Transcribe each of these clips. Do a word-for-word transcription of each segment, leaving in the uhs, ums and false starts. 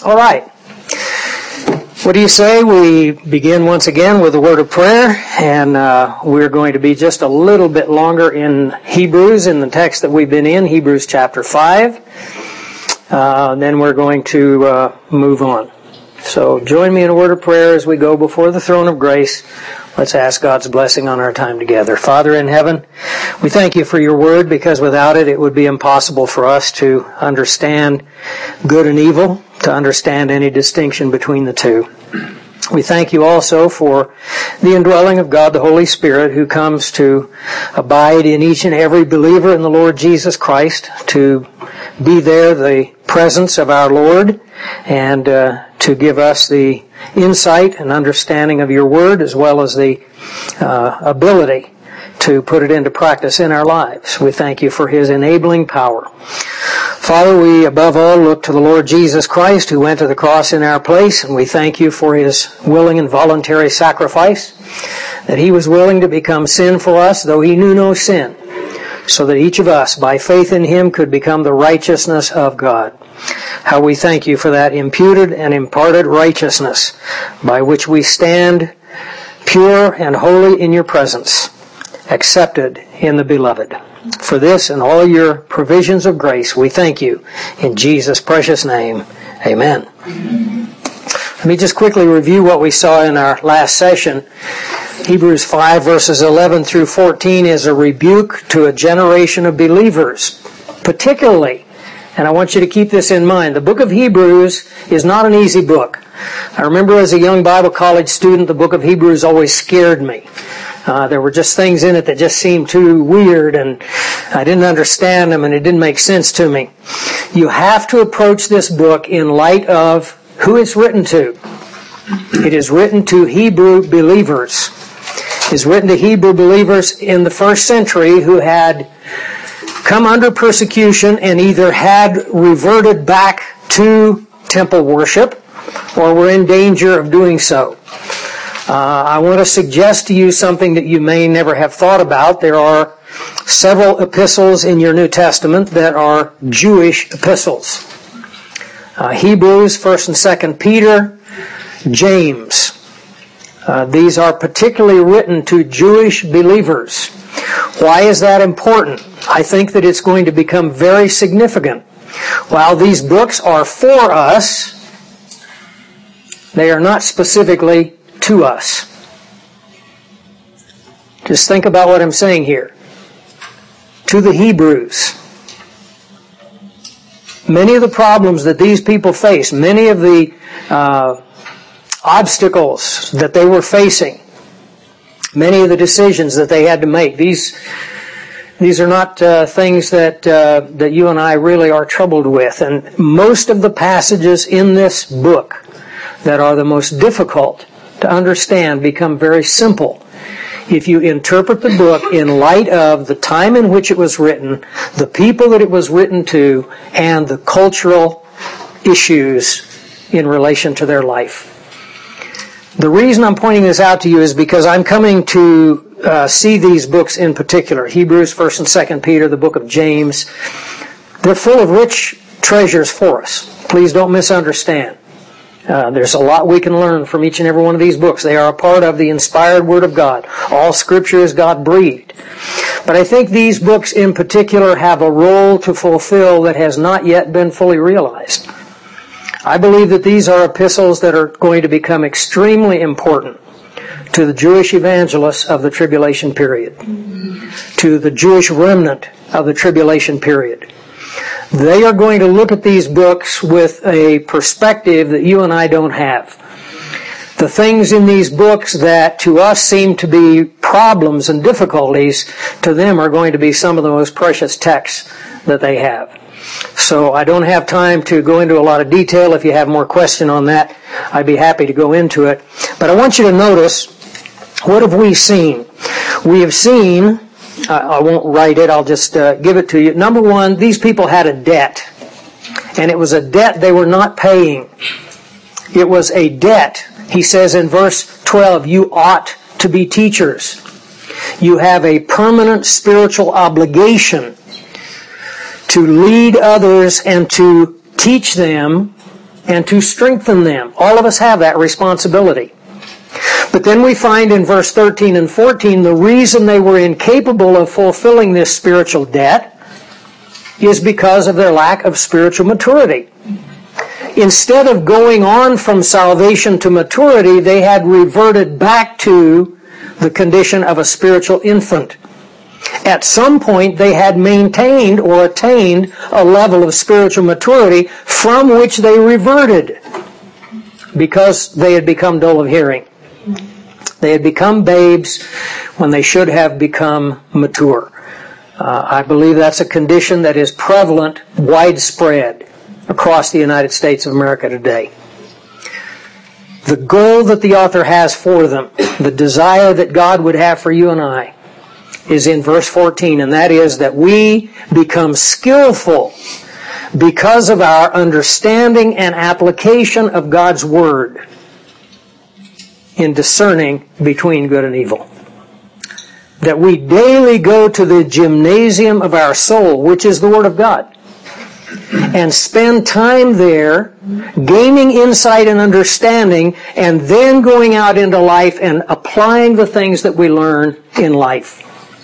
All right. What do you say we begin once again with a word of prayer, and uh, we're going to be just a little bit longer in Hebrews, in the text that we've been in, Hebrews chapter five. Uh, then we're going to uh, move on. So join me in a word of prayer as we go before the throne of grace. Let's ask God's blessing on our time together. Father in heaven, we thank you for your word, because without it, it would be impossible for us to understand good and evil, to understand any distinction between the two. We thank you also for the indwelling of God, the Holy Spirit, who comes to abide in each and every believer in the Lord Jesus Christ, to be there, the presence of our Lord, and uh, to give us the insight and understanding of your word, as well as the uh, ability to put it into practice in our lives. We thank you for his enabling power. Father, we above all look to the Lord Jesus Christ, who went to the cross in our place, and we thank you for his willing and voluntary sacrifice, that he was willing to become sin for us, though he knew no sin, so that each of us, by faith in him, could become the righteousness of God. How we thank you for that imputed and imparted righteousness, by which we stand pure and holy in your presence, accepted in the beloved. For this and all your provisions of grace, we thank you in Jesus' precious name. Amen. Let me just quickly review what we saw in our last session. Hebrews five verses eleven through fourteen is a rebuke to a generation of believers, particularly, and I want you to keep this in mind, the book of Hebrews is not an easy book. I remember as a young Bible college student, the book of Hebrews always scared me. Uh, there were just things in it that just seemed too weird, and I didn't understand them, and it didn't make sense to me. You have to approach this book in light of who it's written to. It is written to Hebrew believers. It is written to Hebrew believers in the first century who had come under persecution and either had reverted back to temple worship or were in danger of doing so. Uh, I want to suggest to you something that you may never have thought about. There are several epistles in your New Testament that are Jewish epistles. Uh, Hebrews, First and Second Peter, James. Uh, these are particularly written to Jewish believers. Why is that important? I think that it's going to become very significant. While these books are for us, they are not specifically to us. Just think about what I'm saying here. To the Hebrews. Many of the problems that these people face, many of the uh, obstacles that they were facing, many of the decisions that they had to make, these these are not uh, things that uh, that you and I really are troubled with. And most of the passages in this book that are the most difficult to understand become very simple if you interpret the book in light of the time in which it was written, the people that it was written to, and the cultural issues in relation to their life. The reason I'm pointing this out to you is because I'm coming to uh, see these books in particular, Hebrews, First and Second Peter, the book of James. They're full of rich treasures for us. Please don't misunderstand. Uh, there's a lot we can learn from each and every one of these books. They are a part of the inspired Word of God. All Scripture is God-breathed. But I think these books in particular have a role to fulfill that has not yet been fully realized. I believe that these are epistles that are going to become extremely important to the Jewish evangelists of the tribulation period, to the Jewish remnant of the tribulation period. They are going to look at these books with a perspective that you and I don't have. The things in these books that to us seem to be problems and difficulties, to them are going to be some of the most precious texts that they have. So I don't have time to go into a lot of detail. If you have more question on that, I'd be happy to go into it. But I want you to notice, what have we seen? We have seen... I won't write it, I'll just uh, give it to you. Number one, these people had a debt. And it was a debt they were not paying. It was a debt. He says in verse twelve, you ought to be teachers. You have a permanent spiritual obligation to lead others and to teach them and to strengthen them. All of us have that responsibility. But then we find in verse thirteen and fourteen the reason they were incapable of fulfilling this spiritual debt is because of their lack of spiritual maturity. Instead of going on from salvation to maturity, they had reverted back to the condition of a spiritual infant. At some point, they had maintained or attained a level of spiritual maturity from which they reverted because they had become dull of hearing. They had become babes when they should have become mature. Uh, I believe that's a condition that is prevalent, widespread across the United States of America today. The goal that the author has for them, the desire that God would have for you and I, is in verse fourteen, and that is that we become skillful because of our understanding and application of God's Word in discerning between good and evil. That we daily go to the gymnasium of our soul, which is the Word of God, and spend time there gaining insight and understanding, and then going out into life and applying the things that we learn in life.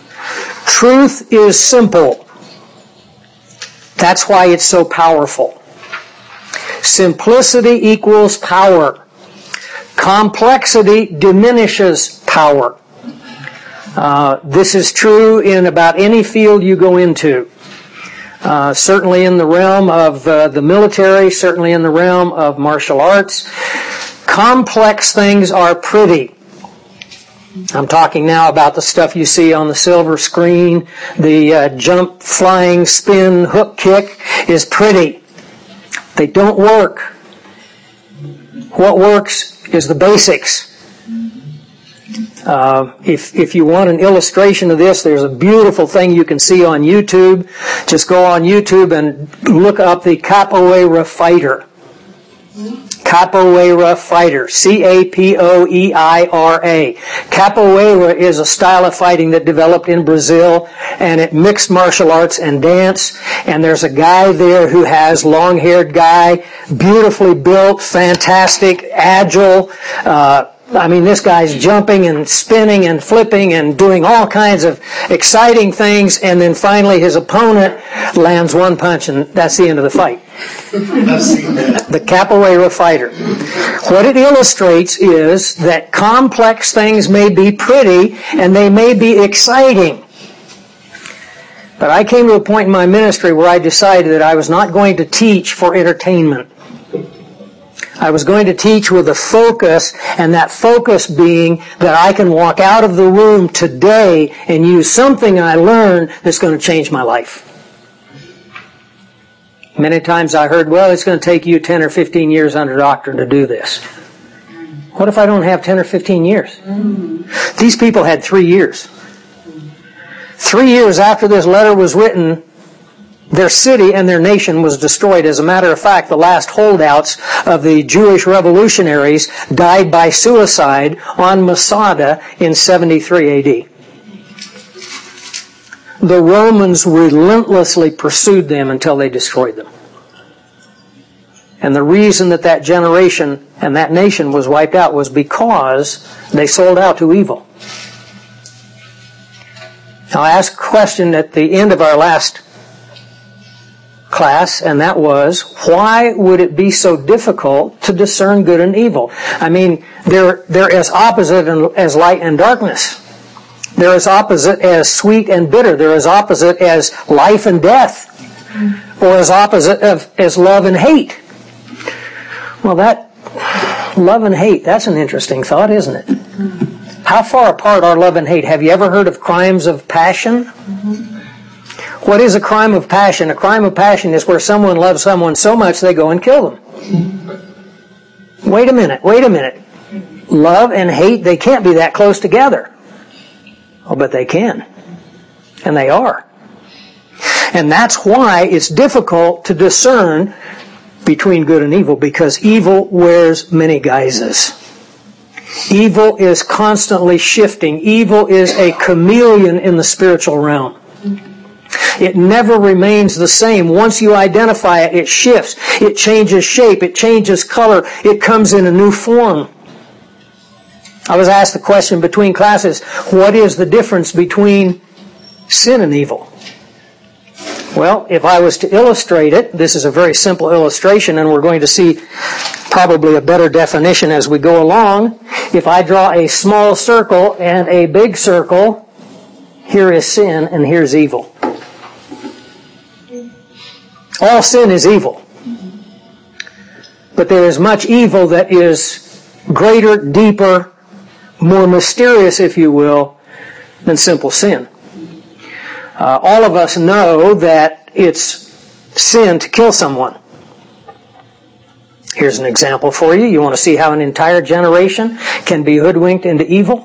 Truth is simple. That's why it's so powerful. Simplicity equals power. Complexity diminishes power. Uh, this is true in about any field you go into. Uh, certainly in the realm of uh, the military, certainly in the realm of martial arts. Complex things are pretty. I'm talking now about the stuff you see on the silver screen. The uh, jump, flying, spin, hook kick is pretty. They don't work. What works is the basics. Uh, if if you want an illustration of this, there's a beautiful thing you can see on YouTube. Just go on YouTube and look up the Capoeira fighter. Capoeira fighter. C A P O E I R A. Capoeira is a style of fighting that developed in Brazil, and it mixed martial arts and dance. And there's a guy there who has long-haired guy, beautifully built, fantastic, agile. Uh, I mean, this guy's jumping and spinning and flipping and doing all kinds of exciting things, and then finally his opponent lands one punch, and that's the end of the fight. I've seen that. The Capoeira fighter. What it illustrates is that complex things may be pretty and they may be exciting. But I came to a point in my ministry where I decided that I was not going to teach for entertainment. I was going to teach with a focus, and that focus being that I can walk out of the room today and use something I learned that's going to change my life. Many times I heard, well, it's going to take you ten or fifteen years under doctrine to do this. What if I don't have ten or fifteen years? These people had three years. Three years after this letter was written, their city and their nation was destroyed. As a matter of fact, the last holdouts of the Jewish revolutionaries died by suicide on Masada in seventy-three A D. The Romans relentlessly pursued them until they destroyed them. And the reason that that generation and that nation was wiped out was because they sold out to evil. Now, I asked a question at the end of our last class, and that was, why would it be so difficult to discern good and evil? I mean, they're, they're as opposite as light and darkness. They're as opposite as sweet and bitter. They're as opposite as life and death. Or as opposite of, as love and hate. Well, that love and hate, that's an interesting thought, isn't it? How far apart are love and hate? Have you ever heard of crimes of passion? What is a crime of passion? A crime of passion is where someone loves someone so much they go and kill them. Wait a minute, wait a minute. Love and hate, they can't be that close together. Oh, but they can. And they are. And that's why it's difficult to discern between good and evil, because evil wears many guises. Evil is constantly shifting. Evil is a chameleon in the spiritual realm. It never remains the same. Once you identify it, it shifts. It changes shape. It changes color. It comes in a new form. I was asked the question between classes, what is the difference between sin and evil? Well, if I was to illustrate it, this is a very simple illustration, and we're going to see probably a better definition as we go along. If I draw a small circle and a big circle, here is sin and here's evil. All sin is evil. But there is much evil that is greater, deeper, more mysterious, if you will, than simple sin. Uh, all of us know that it's sin to kill someone. Here's an example for you. You want to see how an entire generation can be hoodwinked into evil?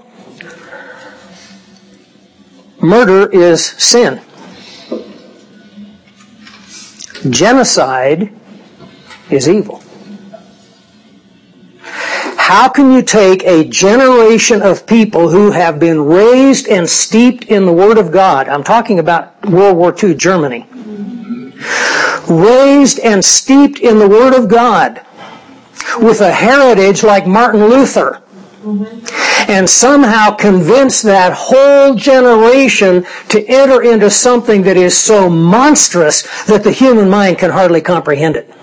Murder is sin. Genocide is evil. How can you take a generation of people who have been raised and steeped in the Word of God? I'm talking about World War Two Germany. Raised and steeped in the Word of God with a heritage like Martin Luther. And somehow convince that whole generation to enter into something that is so monstrous that the human mind can hardly comprehend it.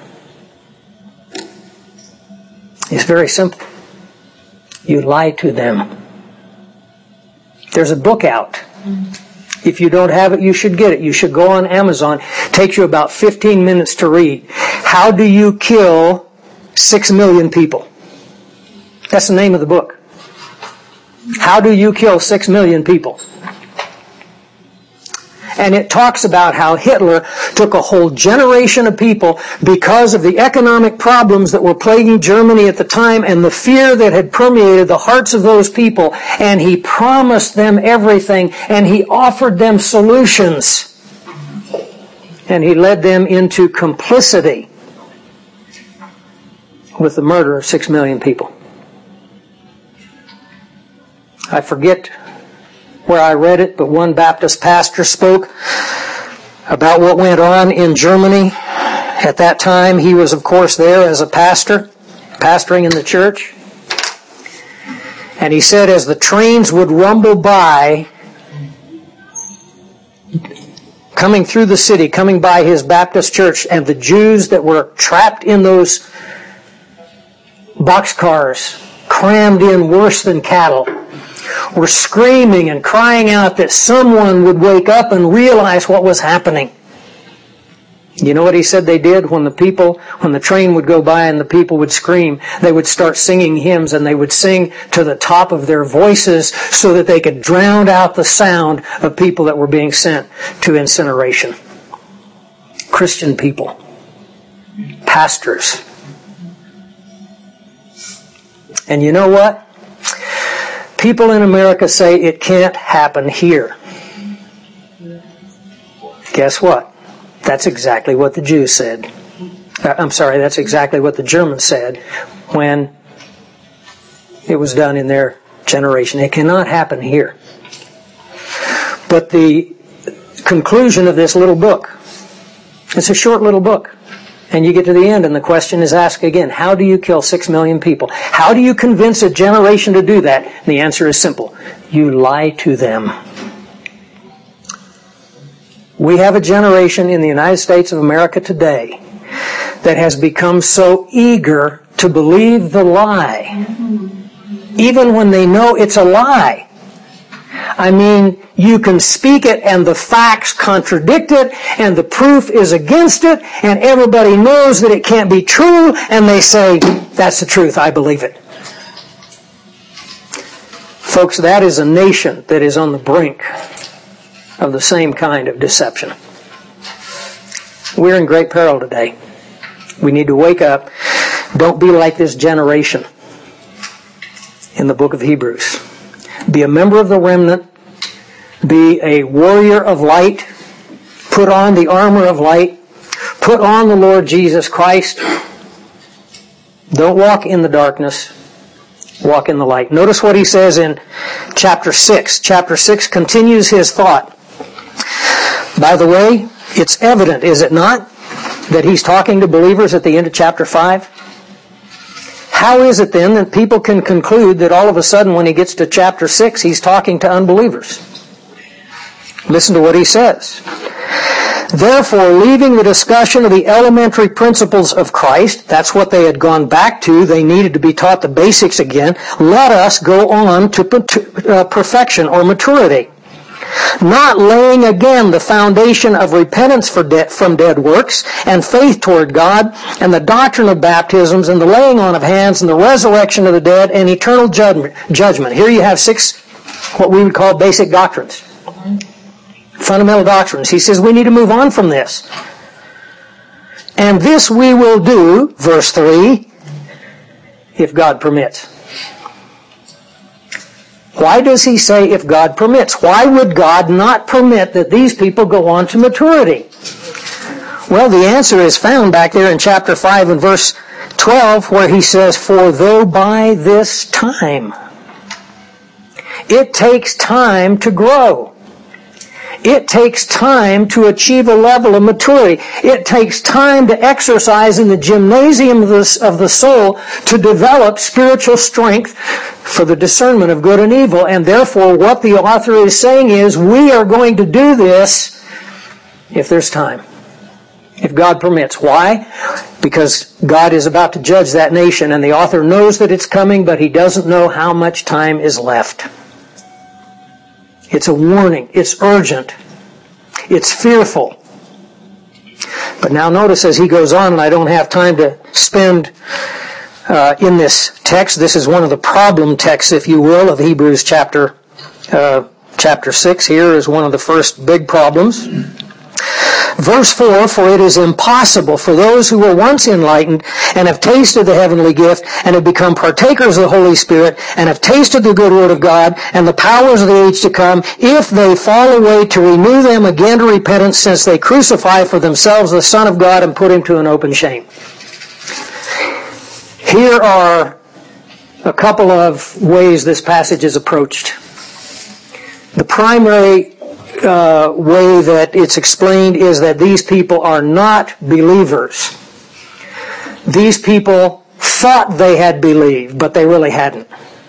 It's very simple. You lie to them. There's a book out. If you don't have it, you should get it. You should go on Amazon. It takes you about fifteen minutes to read. How do you kill six million people? That's the name of the book. How do you kill six million people? And it talks about how Hitler took a whole generation of people because of the economic problems that were plaguing Germany at the time and the fear that had permeated the hearts of those people. And he promised them everything and he offered them solutions. And he led them into complicity with the murder of six million people. I forget where I read it, but one Baptist pastor spoke about what went on in Germany at that time. He was, of course, there as a pastor, pastoring in the church. And he said as the trains would rumble by, coming through the city, coming by his Baptist church, and the Jews that were trapped in those boxcars, crammed in worse than cattle, were screaming and crying out that someone would wake up and realize what was happening. You know what he said they did when the people, when the train would go by and the people would scream? They would start singing hymns and they would sing to the top of their voices so that they could drown out the sound of people that were being sent to incineration. Christian people. Pastors. And you know what? People in America say it can't happen here. Guess what? That's exactly what the Jews said. I'm sorry, that's exactly what the Germans said when it was done in their generation. It cannot happen here. But the conclusion of this little book, it's a short little book. And you get to the end and the question is asked again, how do you kill six million people? How do you convince a generation to do that? And the answer is simple. You lie to them. We have a generation in the United States of America today that has become so eager to believe the lie, even when they know it's a lie. I mean, you can speak it and the facts contradict it and the proof is against it and everybody knows that it can't be true and they say, that's the truth, I believe it. Folks, that is a nation that is on the brink of the same kind of deception. We're in great peril today. We need to wake up. Don't be like this generation in the book of Hebrews. Be a member of the remnant. Be a warrior of light. Put on the armor of light. Put on the Lord Jesus Christ. Don't walk in the darkness. Walk in the light. Notice what he says in chapter six. Chapter six continues his thought. By the way, it's evident, is it not, that he's talking to believers at the end of chapter five? How is it then that people can conclude that all of a sudden when he gets to chapter six, he's talking to unbelievers? Listen to what he says. Therefore, leaving the discussion of the elementary principles of Christ, that's what they had gone back to, they needed to be taught the basics again, let us go on to perfection or maturity. Not laying again the foundation of repentance for de- from dead works and faith toward God and the doctrine of baptisms and the laying on of hands and the resurrection of the dead and eternal judgment. judgment. Here you have six, what we would call basic doctrines. Fundamental doctrines. He says we need to move on from this. And this we will do, verse three, if God permits. Why does he say if God permits? Why would God not permit that these people go on to maturity? Well, the answer is found back there in chapter five and verse twelve where he says, for though by this time. It takes time to grow. It takes time to achieve a level of maturity. It takes time to exercise in the gymnasium of the, of the soul to develop spiritual strength for the discernment of good and evil. And therefore, what the author is saying is, we are going to do this if there's time. If God permits. Why? Because God is about to judge that nation, and the author knows that it's coming, but he doesn't know how much time is left. It's a warning. It's urgent. It's fearful. But now notice as he goes on, and I don't have time to spend uh, in this text. This is one of the problem texts, if you will, of Hebrews chapter uh, chapter six. Here is one of the first big problems. Verse four, for it is impossible for those who were once enlightened and have tasted the heavenly gift and have become partakers of the Holy Spirit and have tasted the good word of God and the powers of the age to come, if they fall away, to renew them again to repentance, since they crucify for themselves the Son of God and put him to an open shame. Here are a couple of ways this passage is approached. The primary Uh, way that it's explained is that these people are not believers. These people thought they had believed, but they really hadn't.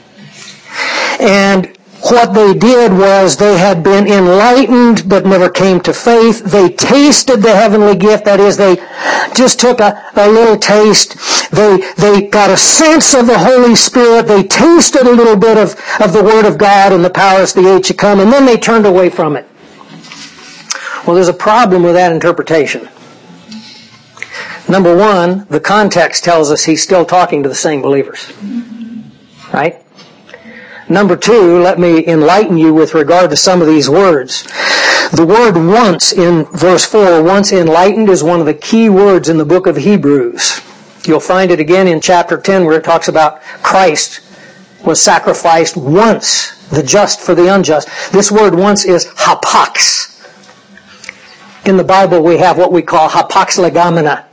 And what they did was they had been enlightened but never came to faith. They tasted the heavenly gift. That is, they just took a, a little taste. They they got a sense of the Holy Spirit. They tasted a little bit of, of the Word of God and the powers of the age to come, and then they turned away from it. Well, there's a problem with that interpretation. Number one, the context tells us he's still talking to the same believers. Right? Number two, let me enlighten you with regard to some of these words. The word once in verse four, once enlightened, is one of the key words in the book of Hebrews. You'll find it again in chapter ten where it talks about Christ was sacrificed once, the just for the unjust. This word once is hapax. In the Bible we have what we call hapax legomena.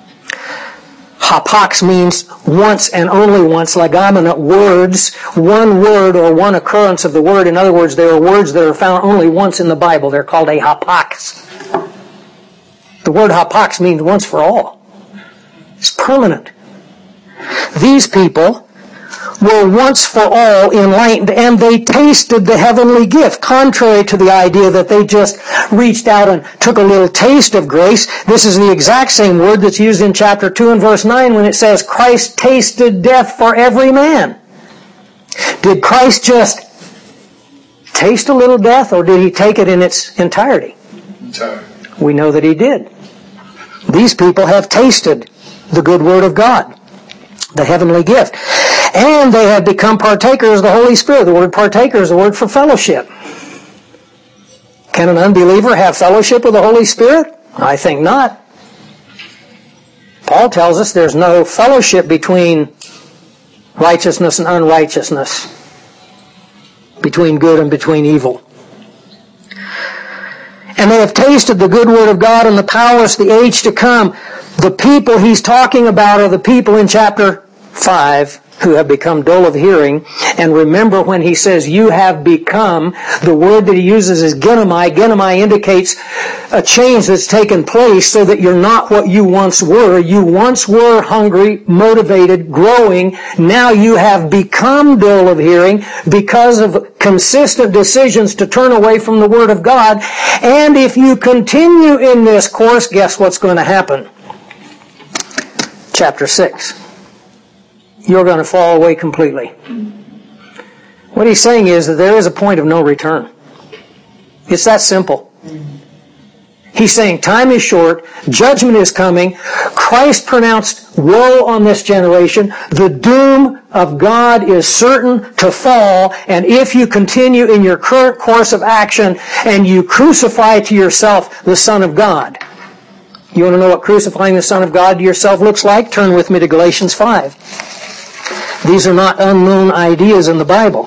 Hapax means once and only once. Legomena, words, one word or one occurrence of the word. In other words, there are words that are found only once in the Bible. They're called a hapax. The word hapax means once for all. It's permanent. These people were once for all enlightened, and they tasted the heavenly gift, contrary to the idea that they just reached out and took a little taste of grace. This is the exact same word that's used in chapter two and verse nine when it says, Christ tasted death for every man. Did Christ just taste a little death, or did he take it in its entirety? Entirety. We know that he did. These people have tasted the good word of God, the heavenly gift. And they have become partakers of the Holy Spirit. The word partaker is the word for fellowship. Can an unbeliever have fellowship with the Holy Spirit? I think not. Paul tells us there's no fellowship between righteousness and unrighteousness, between good and between evil. And they have tasted the good word of God and the powers of the age to come. The people he's talking about are the people in chapter five who have become dull of hearing. And remember, when he says you have become, the word that he uses is genomai. Genomai indicates a change that's taken place so that you're not what you once were. You once were hungry, motivated, growing. Now you have become dull of hearing because of consistent decisions to turn away from the Word of God. And if you continue in this course, guess what's going to happen? Chapter six. You're going to fall away completely. What he's saying is that there is a point of no return. It's that simple. He's saying time is short, judgment is coming, Christ pronounced woe on this generation, the doom of God is certain to fall, and if you continue in your current course of action and you crucify to yourself the Son of God. You want to know what crucifying the Son of God to yourself looks like? Turn with me to Galatians five. These are not unknown ideas in the Bible.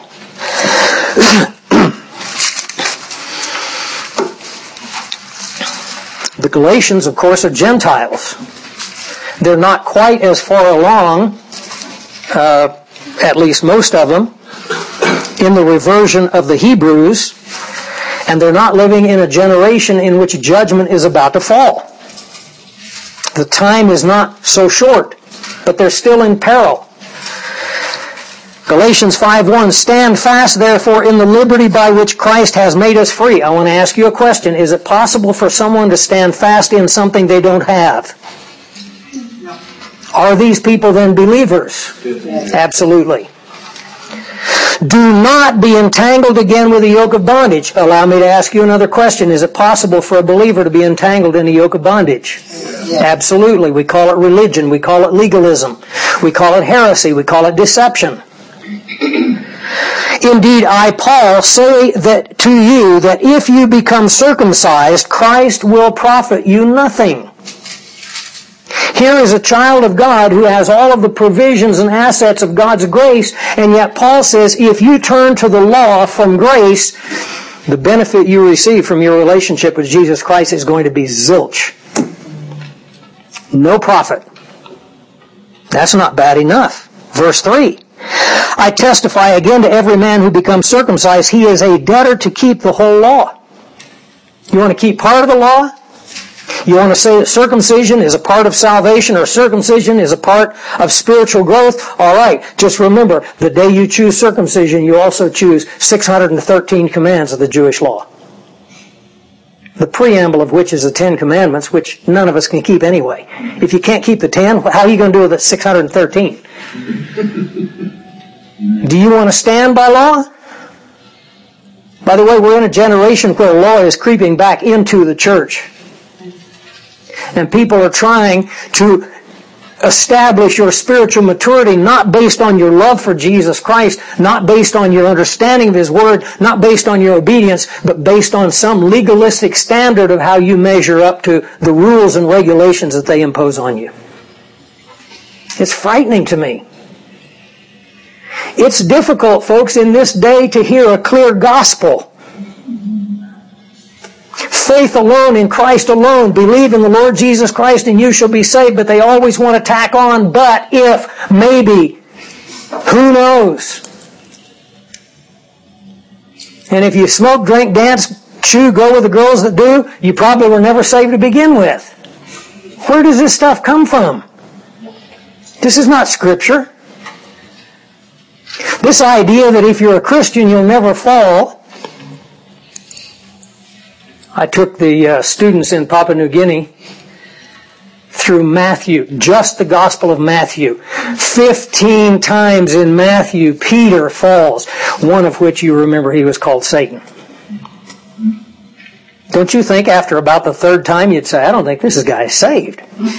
The Galatians, of course, are Gentiles. They're not quite as far along, uh, at least most of them, in the reversion of the Hebrews, and they're not living in a generation in which judgment is about to fall. The time is not so short, but they're still in peril. Galatians five one, stand fast, therefore, in the liberty by which Christ has made us free. I want to ask you a question. Is it possible for someone to stand fast in something they don't have? No. Are these people then believers? Yes. Absolutely. Do not be entangled again with a yoke of bondage. Allow me to ask you another question. Is it possible for a believer to be entangled in a yoke of bondage? Yes. Absolutely. We call it religion. We call it legalism. We call it heresy. We call it deception. Indeed, I, Paul, say that to you that if you become circumcised, Christ will profit you nothing. Here is a child of God who has all of the provisions and assets of God's grace, and yet Paul says if you turn to the law from grace, the benefit you receive from your relationship with Jesus Christ is going to be zilch. No profit. That's not bad enough. Verse three. I testify again to every man who becomes circumcised, he is a debtor to keep the whole law. You want to keep part of the law? You want to say that circumcision is a part of salvation or circumcision is a part of spiritual growth? All right, just remember, the day you choose circumcision, you also choose six hundred thirteen commands of the Jewish law. The preamble of which is the Ten Commandments, which none of us can keep anyway. If you can't keep the ten, how are you going to do with the six hundred thirteen? Do you want to stand by law? By the way, we're in a generation where law is creeping back into the church. And people are trying to establish your spiritual maturity not based on your love for Jesus Christ, not based on your understanding of His Word, not based on your obedience, but based on some legalistic standard of how you measure up to the rules and regulations that they impose on you. It's frightening to me. It's difficult, folks, in this day to hear a clear gospel. Faith alone in Christ alone. Believe in the Lord Jesus Christ and you shall be saved. But they always want to tack on, but if, maybe, who knows? And if you smoke, drink, dance, chew, go with the girls that do, you probably were never saved to begin with. Where does this stuff come from? This is not Scripture. This idea that if you're a Christian you'll never fall. I took the uh, students in Papua New Guinea through Matthew, just the Gospel of Matthew. Fifteen times in Matthew, Peter falls, one of which you remember he was called Satan. Don't you think after about the third time you'd say, I don't think this guy is saved.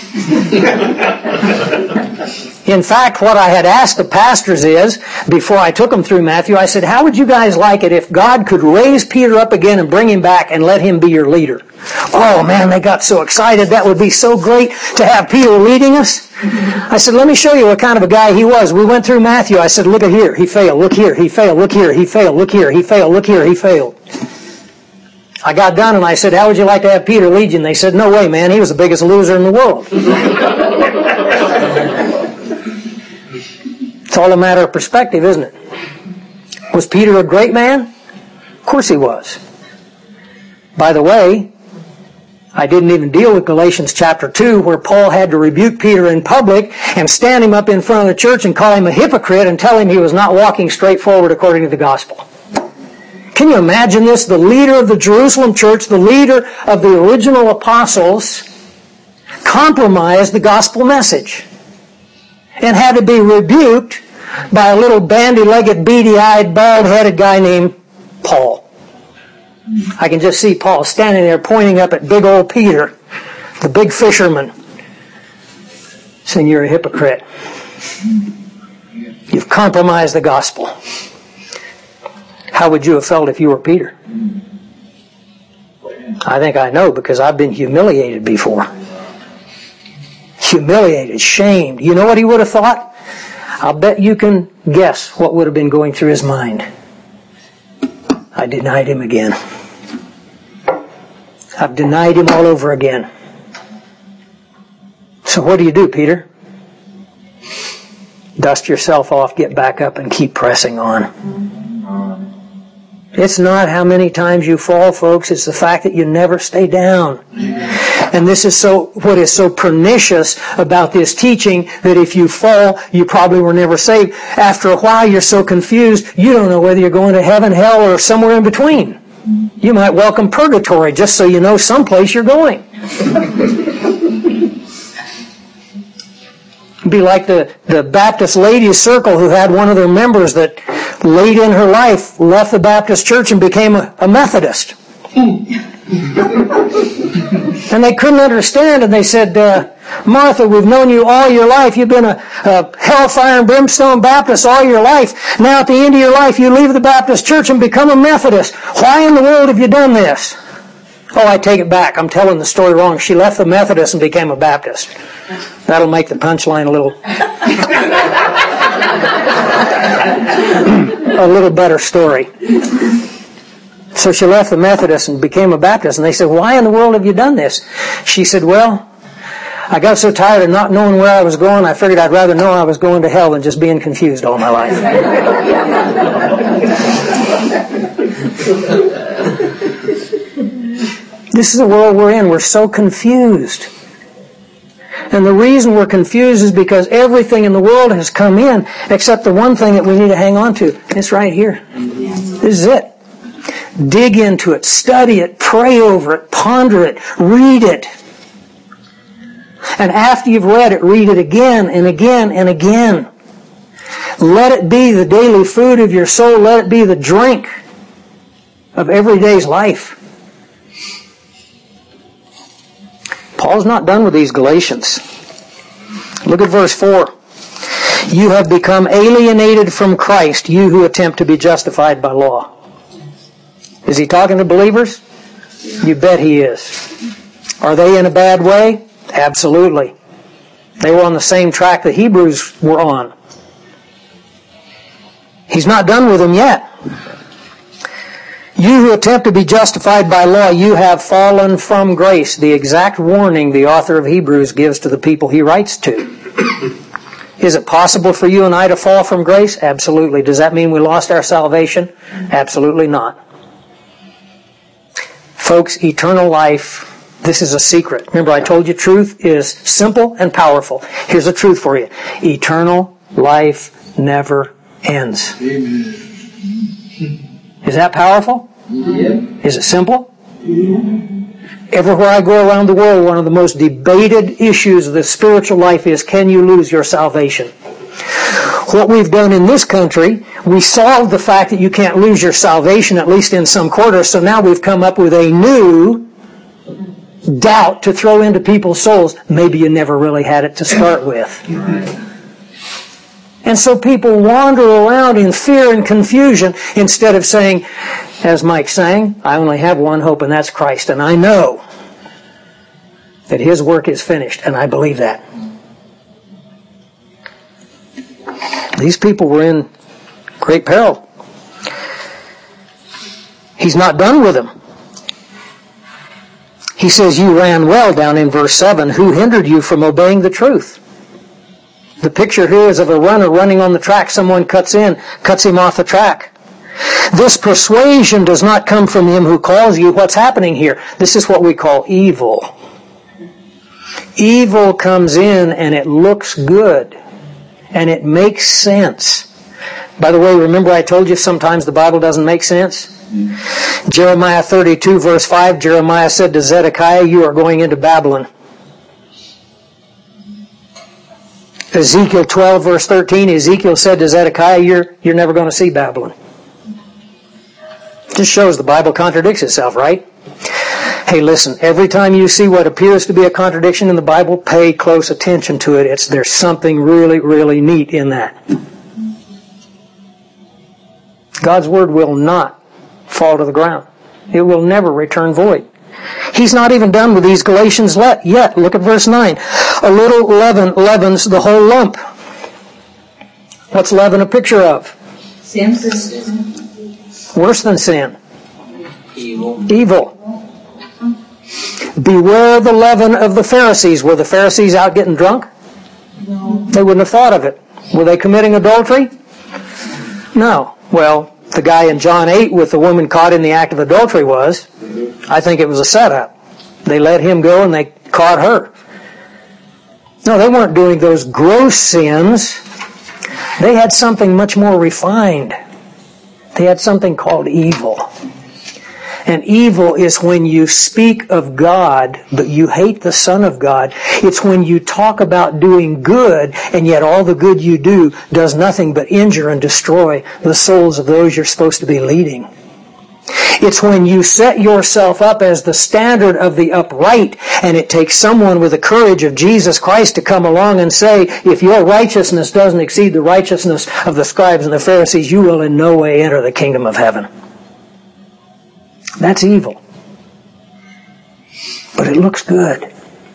In fact, what I had asked the pastors is, before I took them through Matthew, I said, how would you guys like it if God could raise Peter up again and bring him back and let him be your leader? Oh man, they got so excited. That would be so great to have Peter leading us. I said, let me show you what kind of a guy he was. We went through Matthew. I said, look at here, he failed. Look here, he failed. Look here, he failed. Look here, he failed. Look here, he failed. I got done and I said, how would you like to have Peter lead you? And they said, no way, man. He was the biggest loser in the world. It's all a matter of perspective, isn't it? Was Peter a great man? Of course he was. By the way, I didn't even deal with Galatians chapter two, where Paul had to rebuke Peter in public and stand him up in front of the church and call him a hypocrite and tell him he was not walking straight forward according to the gospel. Can you imagine this? The leader of the Jerusalem church, the leader of the original apostles, compromised the gospel message and had to be rebuked by a little bandy-legged, beady-eyed, bald-headed guy named Paul. I can just see Paul standing there pointing up at big old Peter, the big fisherman, saying, "You're a hypocrite. You've compromised the gospel." How would you have felt if you were Peter? I think I know, because I've been humiliated before. Humiliated, shamed. You know what he would have thought? I'll bet you can guess what would have been going through his mind. I denied him again. I've denied him all over again. So what do you do, Peter? Dust yourself off, get back up, and keep pressing on. It's not how many times you fall, folks. It's the fact that you never stay down. And this is so, what is so pernicious about this teaching, that if you fall, you probably were never saved. After a while, you're so confused, you don't know whether you're going to heaven, hell, or somewhere in between. You might welcome purgatory just so you know someplace you're going. It'd be like the, the Baptist Ladies Circle, who had one of their members that late in her life left the Baptist church and became a, a Methodist. And they couldn't understand, and they said, uh, "Martha, we've known you all your life. You've been a, a hellfire and brimstone Baptist all your life. Now at the end of your life you leave the Baptist church and become a Methodist. Why in the world have you done this?" "Oh, I take it back. I'm telling the story wrong. She left the Methodist and became a Baptist." That'll make the punchline a little a little better story. So she left the Methodist and became a Baptist. And they said, "Why in the world have you done this?" She said, "Well, I got so tired of not knowing where I was going, I figured I'd rather know I was going to hell than just being confused all my life." This is the world we're in. We're so confused. And the reason we're confused is because everything in the world has come in except the one thing that we need to hang on to. It's right here. This is it. Dig into it, study it, pray over it, ponder it, read it. And after you've read it, read it again and again and again. Let it be the daily food of your soul. Let it be the drink of every day's life. Paul's not done with these Galatians. Look at verse four. "You have become alienated from Christ, you who attempt to be justified by law." Is he talking to believers? You bet he is. Are they in a bad way? Absolutely. They were on the same track the Hebrews were on. He's not done with them yet. "You who attempt to be justified by law, you have fallen from grace." The exact warning the author of Hebrews gives to the people he writes to. Is it possible for you and I to fall from grace? Absolutely. Does that mean we lost our salvation? Absolutely not. Folks, eternal life, this is a secret. Remember, I told you truth is simple and powerful. Here's the truth for you. Eternal life never ends. Amen. Is that powerful? Yeah. Is it simple? Yeah. Everywhere I go around the world, one of the most debated issues of the spiritual life is, can you lose your salvation? What we've done in this country, we solved the fact that you can't lose your salvation, at least in some quarters, so now we've come up with a new doubt to throw into people's souls. Maybe you never really had it to start with. And so people wander around in fear and confusion instead of saying, as Mike sang, "I only have one hope, and that's Christ, and I know that His work is finished, and I believe that." These people were in great peril. He's not done with them. He says, "You ran well," down in verse seven. "Who hindered you from obeying the truth?" The picture here is of a runner running on the track. Someone cuts in, cuts him off the track. This persuasion does not come from him who calls you. What's happening here? This is what we call evil. Evil comes in and it looks good. And it makes sense. By the way, remember I told you sometimes the Bible doesn't make sense? Mm. Jeremiah thirty-two verse five, Jeremiah said to Zedekiah, you are going into Babylon. Ezekiel twelve verse thirteen, Ezekiel said to Zedekiah, you're, you're never going to see Babylon. Just shows the Bible contradicts itself, right? Hey, listen, every time you see what appears to be a contradiction in the Bible, pay close attention to it. It's, there's something really, really neat in that. God's Word will not fall to the ground. It will never return void. He's not even done with these Galatians yet. Look at verse nine. A little leaven leavens the whole lump. What's leaven a picture of? Sin. Worse than sin. Evil. Evil. Beware the leaven of the Pharisees. Were the Pharisees out getting drunk? No. They wouldn't have thought of it. Were they committing adultery? No. Well, the guy in John eight with the woman caught in the act of adultery was, I think it was a setup. They let him go and they caught her. No, they weren't doing those gross sins. They had something much more refined. They had something called evil. And evil is when you speak of God, but you hate the Son of God. It's when you talk about doing good, and yet all the good you do does nothing but injure and destroy the souls of those you're supposed to be leading. It's when you set yourself up as the standard of the upright, and it takes someone with the courage of Jesus Christ to come along and say, if your righteousness doesn't exceed the righteousness of the scribes and the Pharisees, you will in no way enter the kingdom of heaven. That's evil. But it looks good.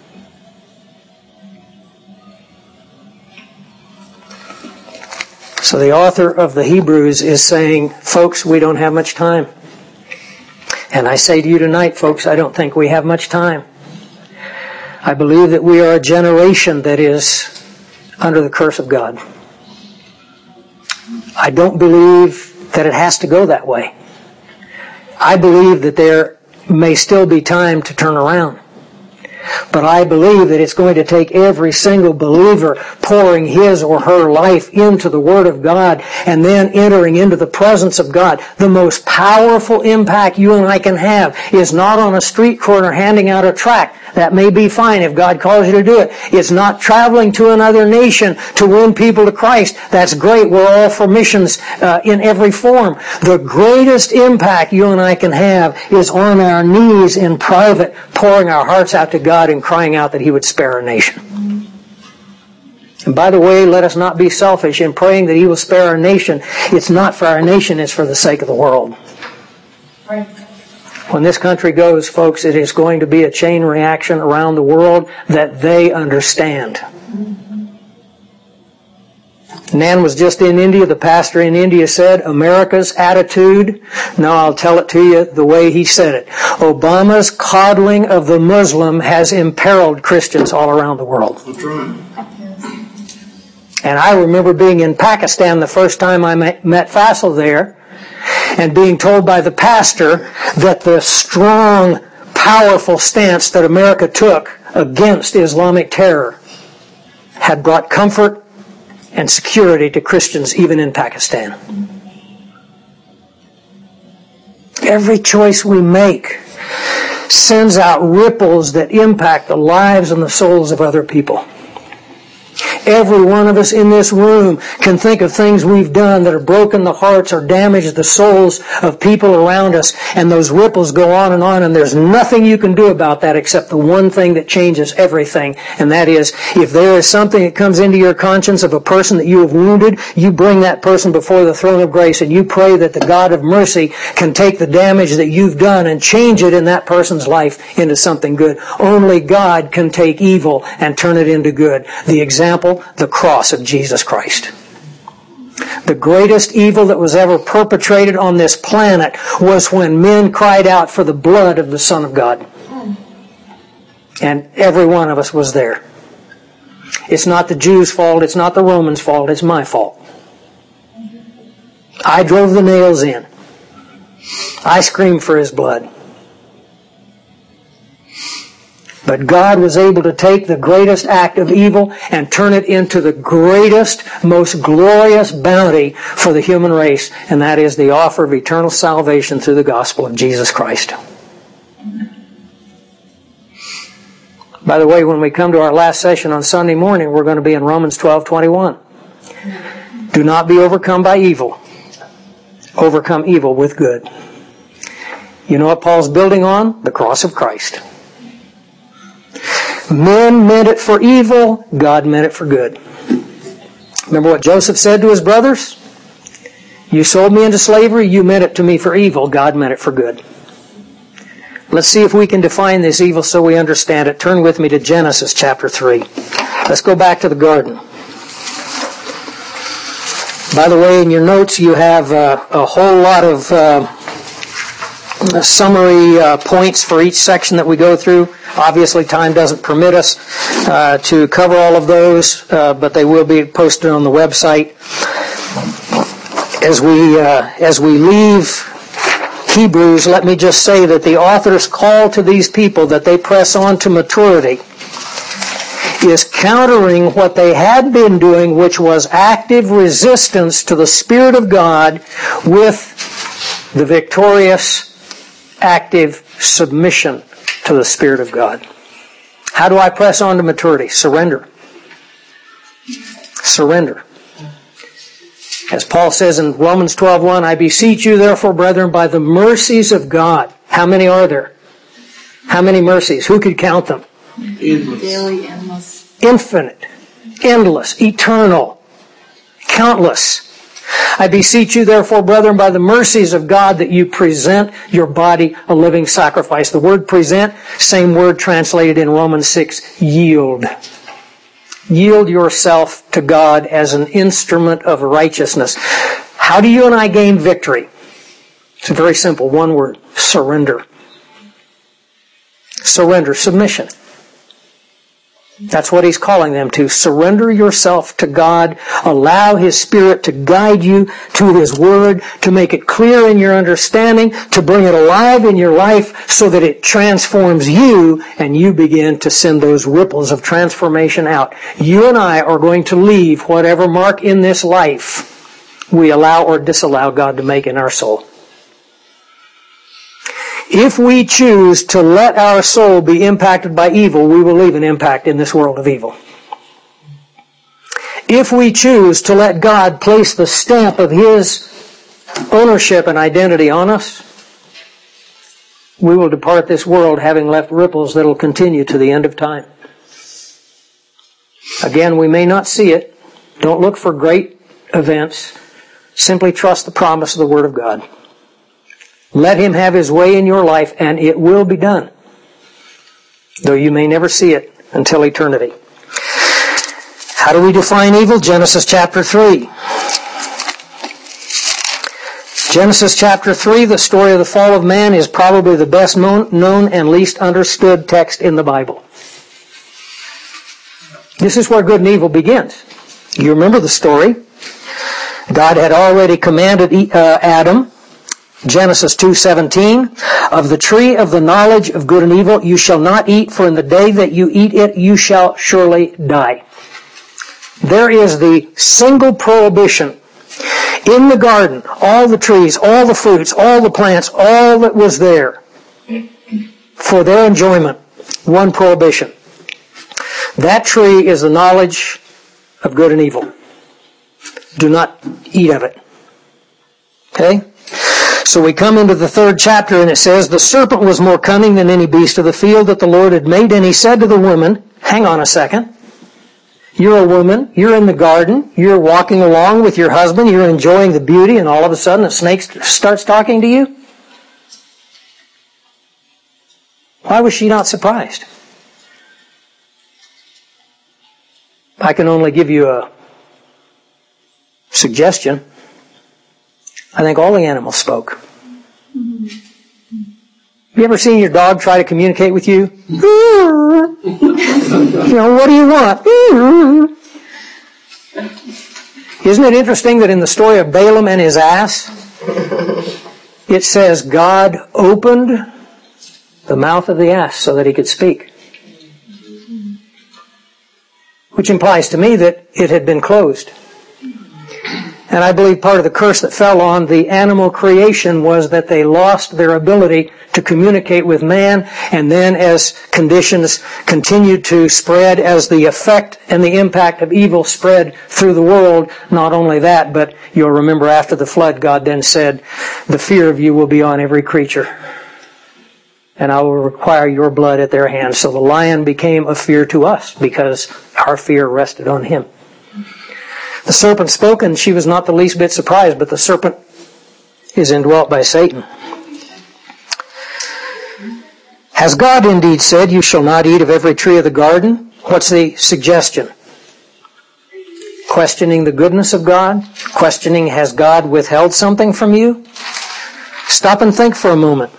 So the author of the Hebrews is saying, folks, we don't have much time. And I say to you tonight, folks, I don't think we have much time. I believe that we are a generation that is under the curse of God. I don't believe that it has to go that way. I believe that there may still be time to turn around. But I believe that it's going to take every single believer pouring his or her life into the Word of God and then entering into the presence of God. The most powerful impact you and I can have is not on a street corner handing out a tract. That may be fine if God calls you to do it. It's not traveling to another nation to win people to Christ. That's great. We're all for missions uh, in every form. The greatest impact you and I can have is on our knees in private, pouring our hearts out to God and crying out that He would spare our nation. And by the way, let us not be selfish in praying that He will spare our nation. It's not for our nation, it's for the sake of the world. Right. When this country goes, folks, it is going to be a chain reaction around the world that they understand. Nan was just in India. The pastor in India said, America's attitude, now I'll tell it to you the way he said it. Obama's coddling of the Muslim has imperiled Christians all around the world. That's right. And I remember being in Pakistan the first time I met Faisal there, and being told by the pastor that the strong, powerful stance that America took against Islamic terror had brought comfort and security to Christians even in Pakistan. Every choice we make sends out ripples that impact the lives and the souls of other people. Every one of us in this room can think of things we've done that have broken the hearts or damaged the souls of people around us, and those ripples go on and on, and there's nothing you can do about that except the one thing that changes everything, and that is, if there is something that comes into your conscience of a person that you have wounded, you bring that person before the throne of grace, and you pray that the God of mercy can take the damage that you've done and change it in that person's life into something good. Only God can take evil and turn it into good. The example, the cross of Jesus Christ. The greatest evil that was ever perpetrated on this planet was when men cried out for the blood of the Son of God. And every one of us was there. It's not the Jews' fault. It's not the Romans' fault. It's my fault. I drove the nails in. I screamed for His blood. But God was able to take the greatest act of evil and turn it into the greatest, most glorious bounty for the human race, and that is the offer of eternal salvation through the gospel of Jesus Christ. By the way, when we come to our last session on Sunday morning, we're going to be in Romans twelve twenty-one. Do not be overcome by evil. Overcome evil with good. You know what Paul's building on? The cross of Christ. Men meant it for evil, God meant it for good. Remember what Joseph said to his brothers? You sold me into slavery, you meant it to me for evil, God meant it for good. Let's see if we can define this evil so we understand it. Turn with me to Genesis chapter three. Let's go back to the garden. By the way, in your notes you have uh, a whole lot of uh, summary uh, points for each section that we go through. Obviously, time doesn't permit us uh, to cover all of those, uh, but they will be posted on the website. As we uh, as we leave Hebrews, let me just say that the author's call to these people that they press on to maturity is countering what they had been doing, which was active resistance to the Spirit of God with the victorious, active submission to the Spirit of God. How do I press on to maturity? Surrender. Surrender. As Paul says in Romans twelve one, I beseech you therefore, brethren, by the mercies of God. How many are there? How many mercies? Who could count them? Endless. Daily, endless. Infinite, endless, eternal, countless. I beseech you therefore, brethren, by the mercies of God, that you present your body a living sacrifice. The word present, same word translated in Romans six, yield. Yield yourself to God as an instrument of righteousness. How do you and I gain victory? It's very simple, one word, surrender. Surrender, submission. That's what he's calling them to. Surrender yourself to God. Allow His Spirit to guide you to His Word, to make it clear in your understanding, to bring it alive in your life so that it transforms you and you begin to send those ripples of transformation out. You and I are going to leave whatever mark in this life we allow or disallow God to make in our soul. If we choose to let our soul be impacted by evil, we will leave an impact in this world of evil. If we choose to let God place the stamp of His ownership and identity on us, we will depart this world having left ripples that will continue to the end of time. Again, we may not see it. Don't look for great events. Simply trust the promise of the Word of God. Let Him have His way in your life, and it will be done, though you may never see it until eternity. How do we define evil? Genesis chapter three. Genesis chapter three, the story of the fall of man, is probably the best known, known and least understood text in the Bible. This is where good and evil begins. You remember the story. God had already commanded uh, Adam, Genesis two seventeen, of the tree of the knowledge of good and evil you shall not eat, for in the day that you eat it you shall surely die. There is the single prohibition in the garden. All the trees, all the fruits, all the plants, all that was there for their enjoyment. One prohibition. That tree is the knowledge of good and evil. Do not eat of it. Okay? So we come into the third chapter and it says, the serpent was more cunning than any beast of the field that the Lord had made, and he said to the woman, hang on a second. You're a woman, you're in the garden, you're walking along with your husband, you're enjoying the beauty, and all of a sudden a snake starts talking to you? Why was she not surprised? I can only give you a suggestion. I think all the animals spoke. You ever seen your dog try to communicate with you? You know, what do you want? Isn't it interesting that in the story of Balaam and his ass, it says God opened the mouth of the ass so that he could speak? Which implies to me that it had been closed. And I believe part of the curse that fell on the animal creation was that they lost their ability to communicate with man, and then as conditions continued to spread, as the effect and the impact of evil spread through the world, not only that, but you'll remember after the flood, God then said, the fear of you will be on every creature, and I will require your blood at their hands. So the lion became a fear to us because our fear rested on him. The serpent spoke, and she was not the least bit surprised, but the serpent is indwelt by Satan. Has God indeed said, you shall not eat of every tree of the garden? What's the suggestion? Questioning the goodness of God? Questioning, has God withheld something from you? Stop and think for a moment.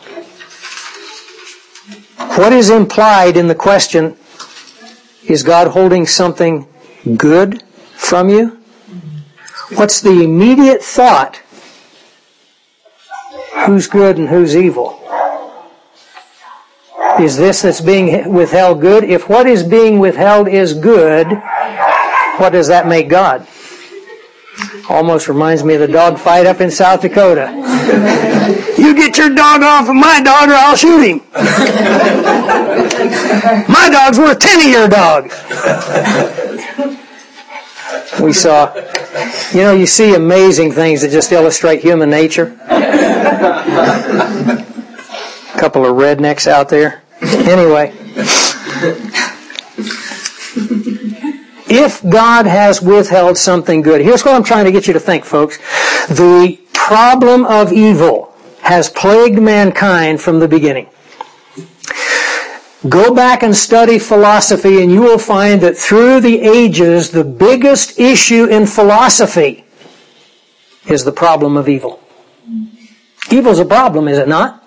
What is implied in the question, is God holding something good from you? What's the immediate thought? Who's good and who's evil? Is this that's being withheld good? If what is being withheld is good, what does that make God? Almost reminds me of the dog fight up in South Dakota. You get your dog off of my dog or I'll shoot him. My dog's worth ten of your dog. We saw, you know, you see amazing things that just illustrate human nature. A couple of rednecks out there. Anyway. If God has withheld something good, here's what I'm trying to get you to think, folks. The problem of evil has plagued mankind from the beginning. Go back and study philosophy and you will find that through the ages, the biggest issue in philosophy is the problem of evil. Evil's a problem, is it not?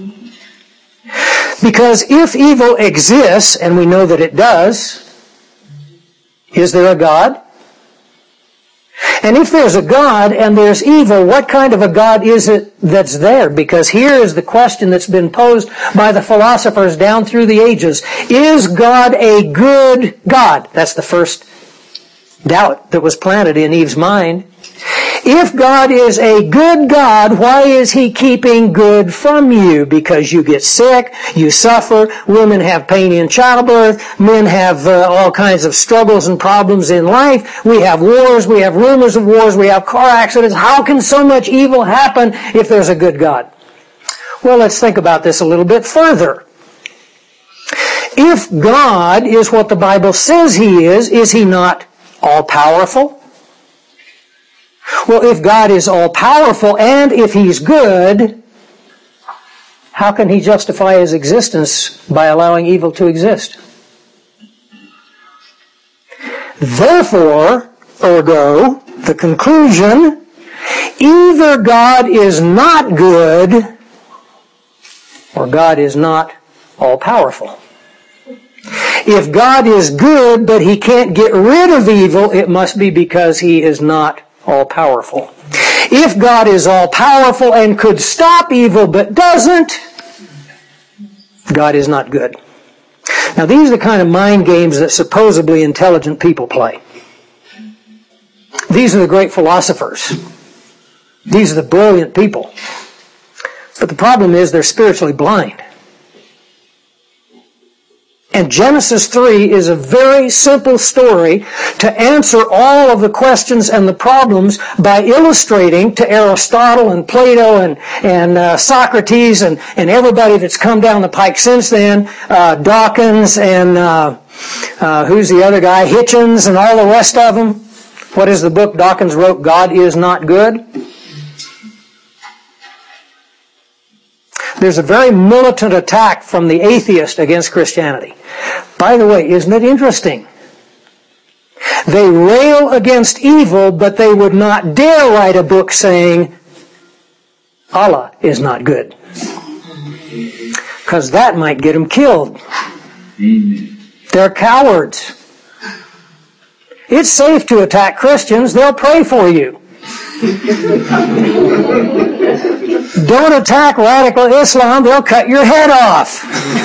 Because if evil exists, and we know that it does, is there a God? And if there's a God and there's evil, what kind of a God is it that's there? Because here is the question that's been posed by the philosophers down through the ages. Is God a good God? That's the first doubt that was planted in Eve's mind. If God is a good God, why is He keeping good from you? Because you get sick, you suffer, women have pain in childbirth, men have uh, all kinds of struggles and problems in life, we have wars, we have rumors of wars, we have car accidents. How can so much evil happen if there's a good God? Well, let's think about this a little bit further. If God is what the Bible says He is, is He not all-powerful? Well, if God is all-powerful and if He's good, how can He justify His existence by allowing evil to exist? Therefore, ergo, the conclusion, either God is not good or God is not all-powerful. If God is good but He can't get rid of evil, it must be because He is not all-powerful. If God is all-powerful and could stop evil but doesn't, God is not good. Now these are the kind of mind games that supposedly intelligent people play. These are the great philosophers. These are the brilliant people. But the problem is they're spiritually blind. And Genesis three is a very simple story to answer all of the questions and the problems by illustrating to Aristotle and Plato and, and uh, Socrates and, and everybody that's come down the pike since then, uh, Dawkins and uh, uh, who's the other guy, Hitchens and all the rest of them. What is the book Dawkins wrote, God is Not Good? There's a very militant attack from the atheist against Christianity. By the way, isn't it interesting? They rail against evil, but they would not dare write a book saying, Allah is not good. Because because that might get them killed. Amen. They're cowards. It's safe to attack Christians. They'll pray for you. Don't attack radical Islam. They'll cut your head off.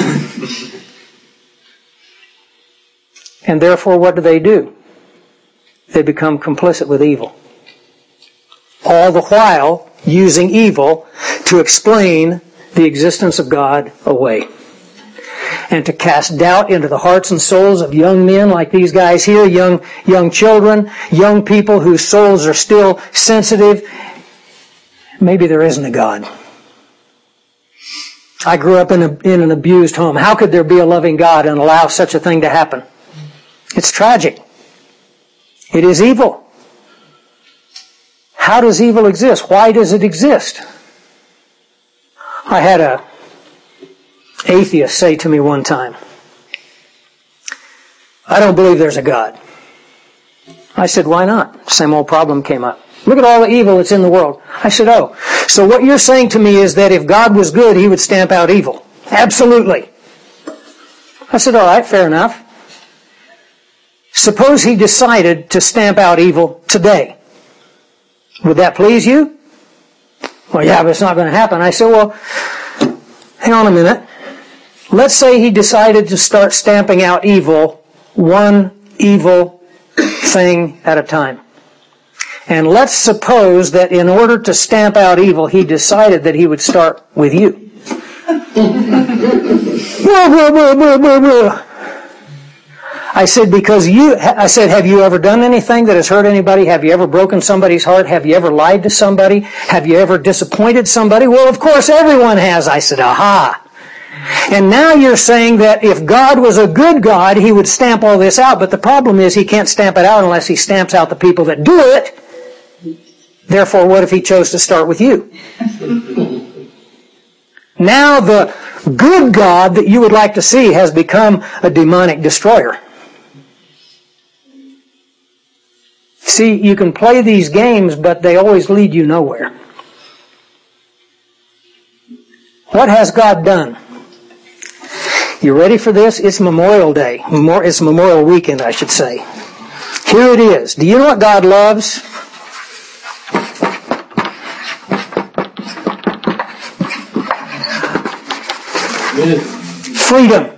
And therefore, what do they do? They become complicit with evil. All the while using evil to explain the existence of God away. And to cast doubt into the hearts and souls of young men like these guys here, young young children, young people whose souls are still sensitive. Maybe there isn't a God. I grew up in, a, in an abused home. How could there be a loving God and allow such a thing to happen? It's tragic. It is evil. How does evil exist? Why does it exist? I had a atheist say to me one time, I don't believe there's a God. I said, why not? Same old problem came up. Look at all the evil that's in the world. I said, oh, so what you're saying to me is that if God was good, He would stamp out evil. Absolutely. I said, all right, fair enough. Suppose He decided to stamp out evil today. Would that please you? Well, yeah, but it's not going to happen. I said, well, hang on a minute. Let's say He decided to start stamping out evil, one evil thing at a time. And let's suppose that in order to stamp out evil, He decided that He would start with you. Blah, blah, blah, blah, blah, blah. I said, because you, I said, have you ever done anything that has hurt anybody? Have you ever broken somebody's heart? Have you ever lied to somebody? Have you ever disappointed somebody? Well, of course, everyone has. I said, aha. And now you're saying that if God was a good God, He would stamp all this out. But the problem is He can't stamp it out unless He stamps out the people that do it. Therefore, what if He chose to start with you? Now the good God that you would like to see has become a demonic destroyer. See, you can play these games, but they always lead you nowhere. What has God done? You ready for this? It's Memorial Day. It's Memorial Weekend, I should say. Here it is. Do you know what God loves? Freedom.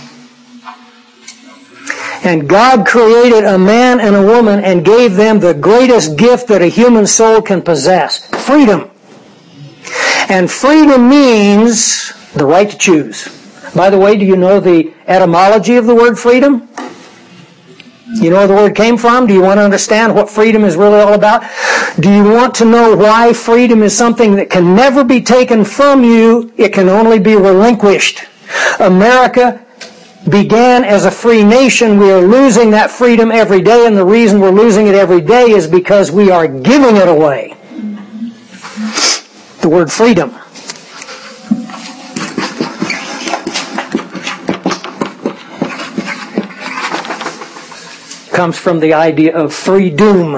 And God created a man and a woman and gave them the greatest gift that a human soul can possess. Freedom. And freedom means the right to choose. By the way, do you know the etymology of the word freedom? You know where the word came from? Do you want to understand what freedom is really all about? Do you want to know why freedom is something that can never be taken from you? It can only be relinquished. America began as a free nation. We are losing that freedom every day, and the reason we're losing it every day is because we are giving it away. The word freedom. Comes from the idea of freedom.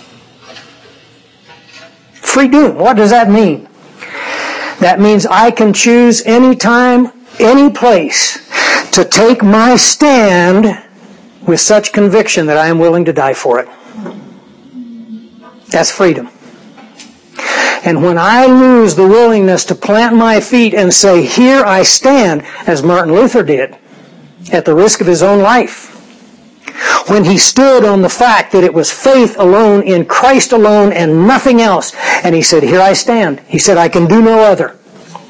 Freedom. What does that mean? That means I can choose any time, any place to take my stand with such conviction that I am willing to die for it. That's freedom. And when I lose the willingness to plant my feet and say, here I stand, as Martin Luther did, at the risk of his own life, when he stood on the fact that it was faith alone in Christ alone and nothing else, and he said, here I stand. He said, I can do no other.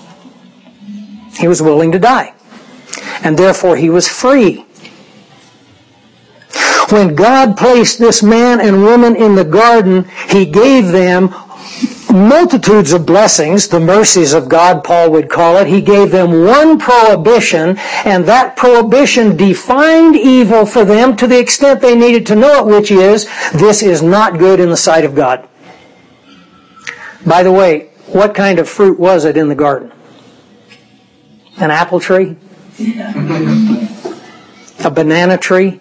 He was willing to die. And therefore he was free. When God placed this man and woman in the garden, He gave them multitudes of blessings, the mercies of God, Paul would call it. He gave them one prohibition, and that prohibition defined evil for them to the extent they needed to know it, which is, this is not good in the sight of God. By the way, what kind of fruit was it in the garden? An apple tree? A banana tree?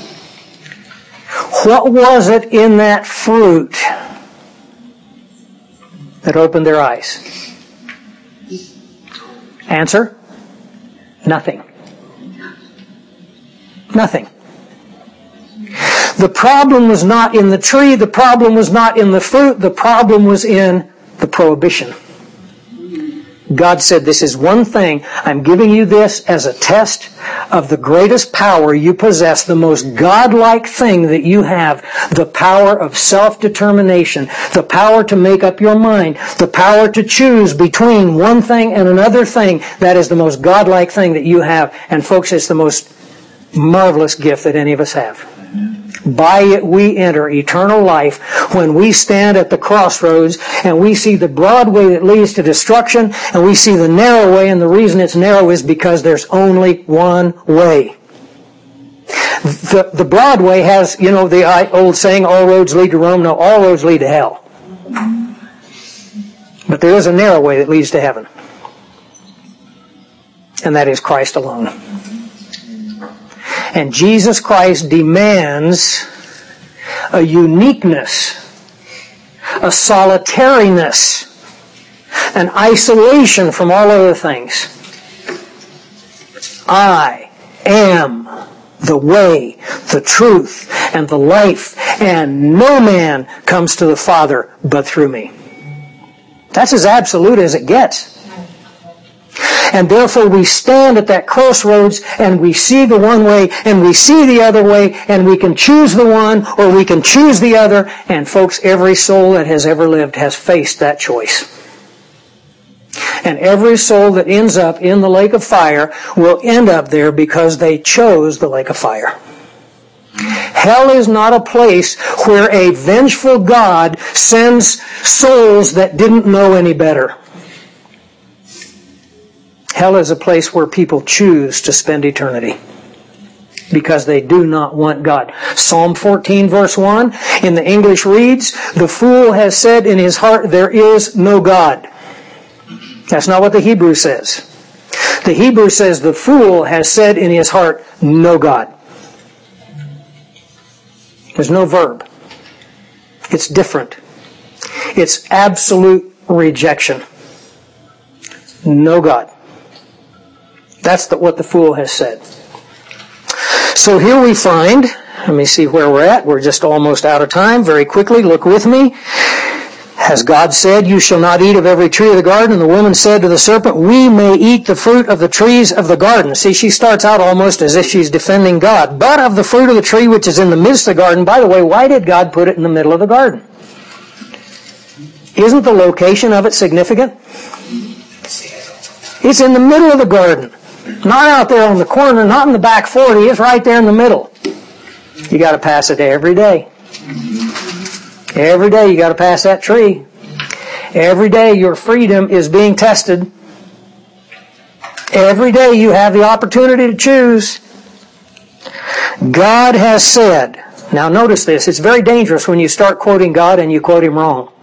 What was it in that fruit that opened their eyes? Answer? Nothing. Nothing. The problem was not in the tree. The problem was not in the fruit. The problem was in the prohibition. God said, this is one thing. I'm giving you this as a test of the greatest power you possess, the most godlike thing that you have, the power of self-determination, the power to make up your mind, the power to choose between one thing and another thing. That is the most godlike thing that you have. And folks, it's the most marvelous gift that any of us have. By it we enter eternal life when we stand at the crossroads and we see the broad way that leads to destruction and we see the narrow way, and the reason it's narrow is because there's only one way. The, the broad way has, you know, the old saying, all roads lead to Rome. No, all roads lead to hell. But there is a narrow way that leads to heaven. And that is Christ alone. And Jesus Christ demands a uniqueness, a solitariness, an isolation from all other things. I am the way, the truth, and the life, and no man comes to the Father but through me. That's as absolute as it gets. And therefore we stand at that crossroads and we see the one way and we see the other way, and we can choose the one or we can choose the other. And folks, every soul that has ever lived has faced that choice. And every soul that ends up in the lake of fire will end up there because they chose the lake of fire. Hell is not a place where a vengeful God sends souls that didn't know any better. Hell is a place where people choose to spend eternity because they do not want God. Psalm fourteen verse one in the English reads, the fool has said in his heart, there is no God. That's not what the Hebrew says. The Hebrew says the fool has said in his heart, no God. There's no verb. It's different. It's absolute rejection. No God. That's the, what the fool has said. So here we find, let me see where we're at. We're just almost out of time. Very quickly, look with me. Has God said, you shall not eat of every tree of the garden? And the woman said to the serpent, we may eat the fruit of the trees of the garden. See, she starts out almost as if she's defending God. But of the fruit of the tree which is in the midst of the garden. By the way, why did God put it in the middle of the garden? Isn't the location of it significant? It's in the middle of the garden. Not out there on the corner, not in the back forty. It's right there in the middle. You got to pass it every day. Every day you got to pass that tree. Every day your freedom is being tested. Every day you have the opportunity to choose. God has said, now notice this, it's very dangerous when you start quoting God and you quote Him wrong.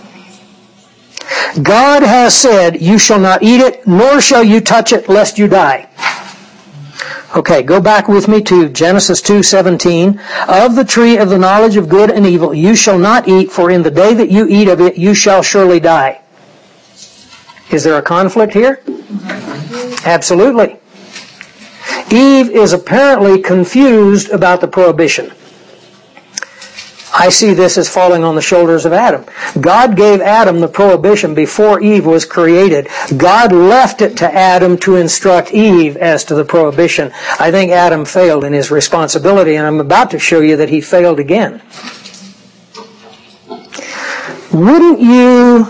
God has said, you shall not eat it, nor shall you touch it, lest you die. Okay, go back with me to Genesis two seventeen. Of the tree of the knowledge of good and evil you shall not eat, for in the day that you eat of it you shall surely die. Is there a conflict here? Absolutely. Eve is apparently confused about the prohibition. I see this as falling on the shoulders of Adam. God gave Adam the prohibition before Eve was created. God left it to Adam to instruct Eve as to the prohibition. I think Adam failed in his responsibility, and I'm about to show you that he failed again. Wouldn't you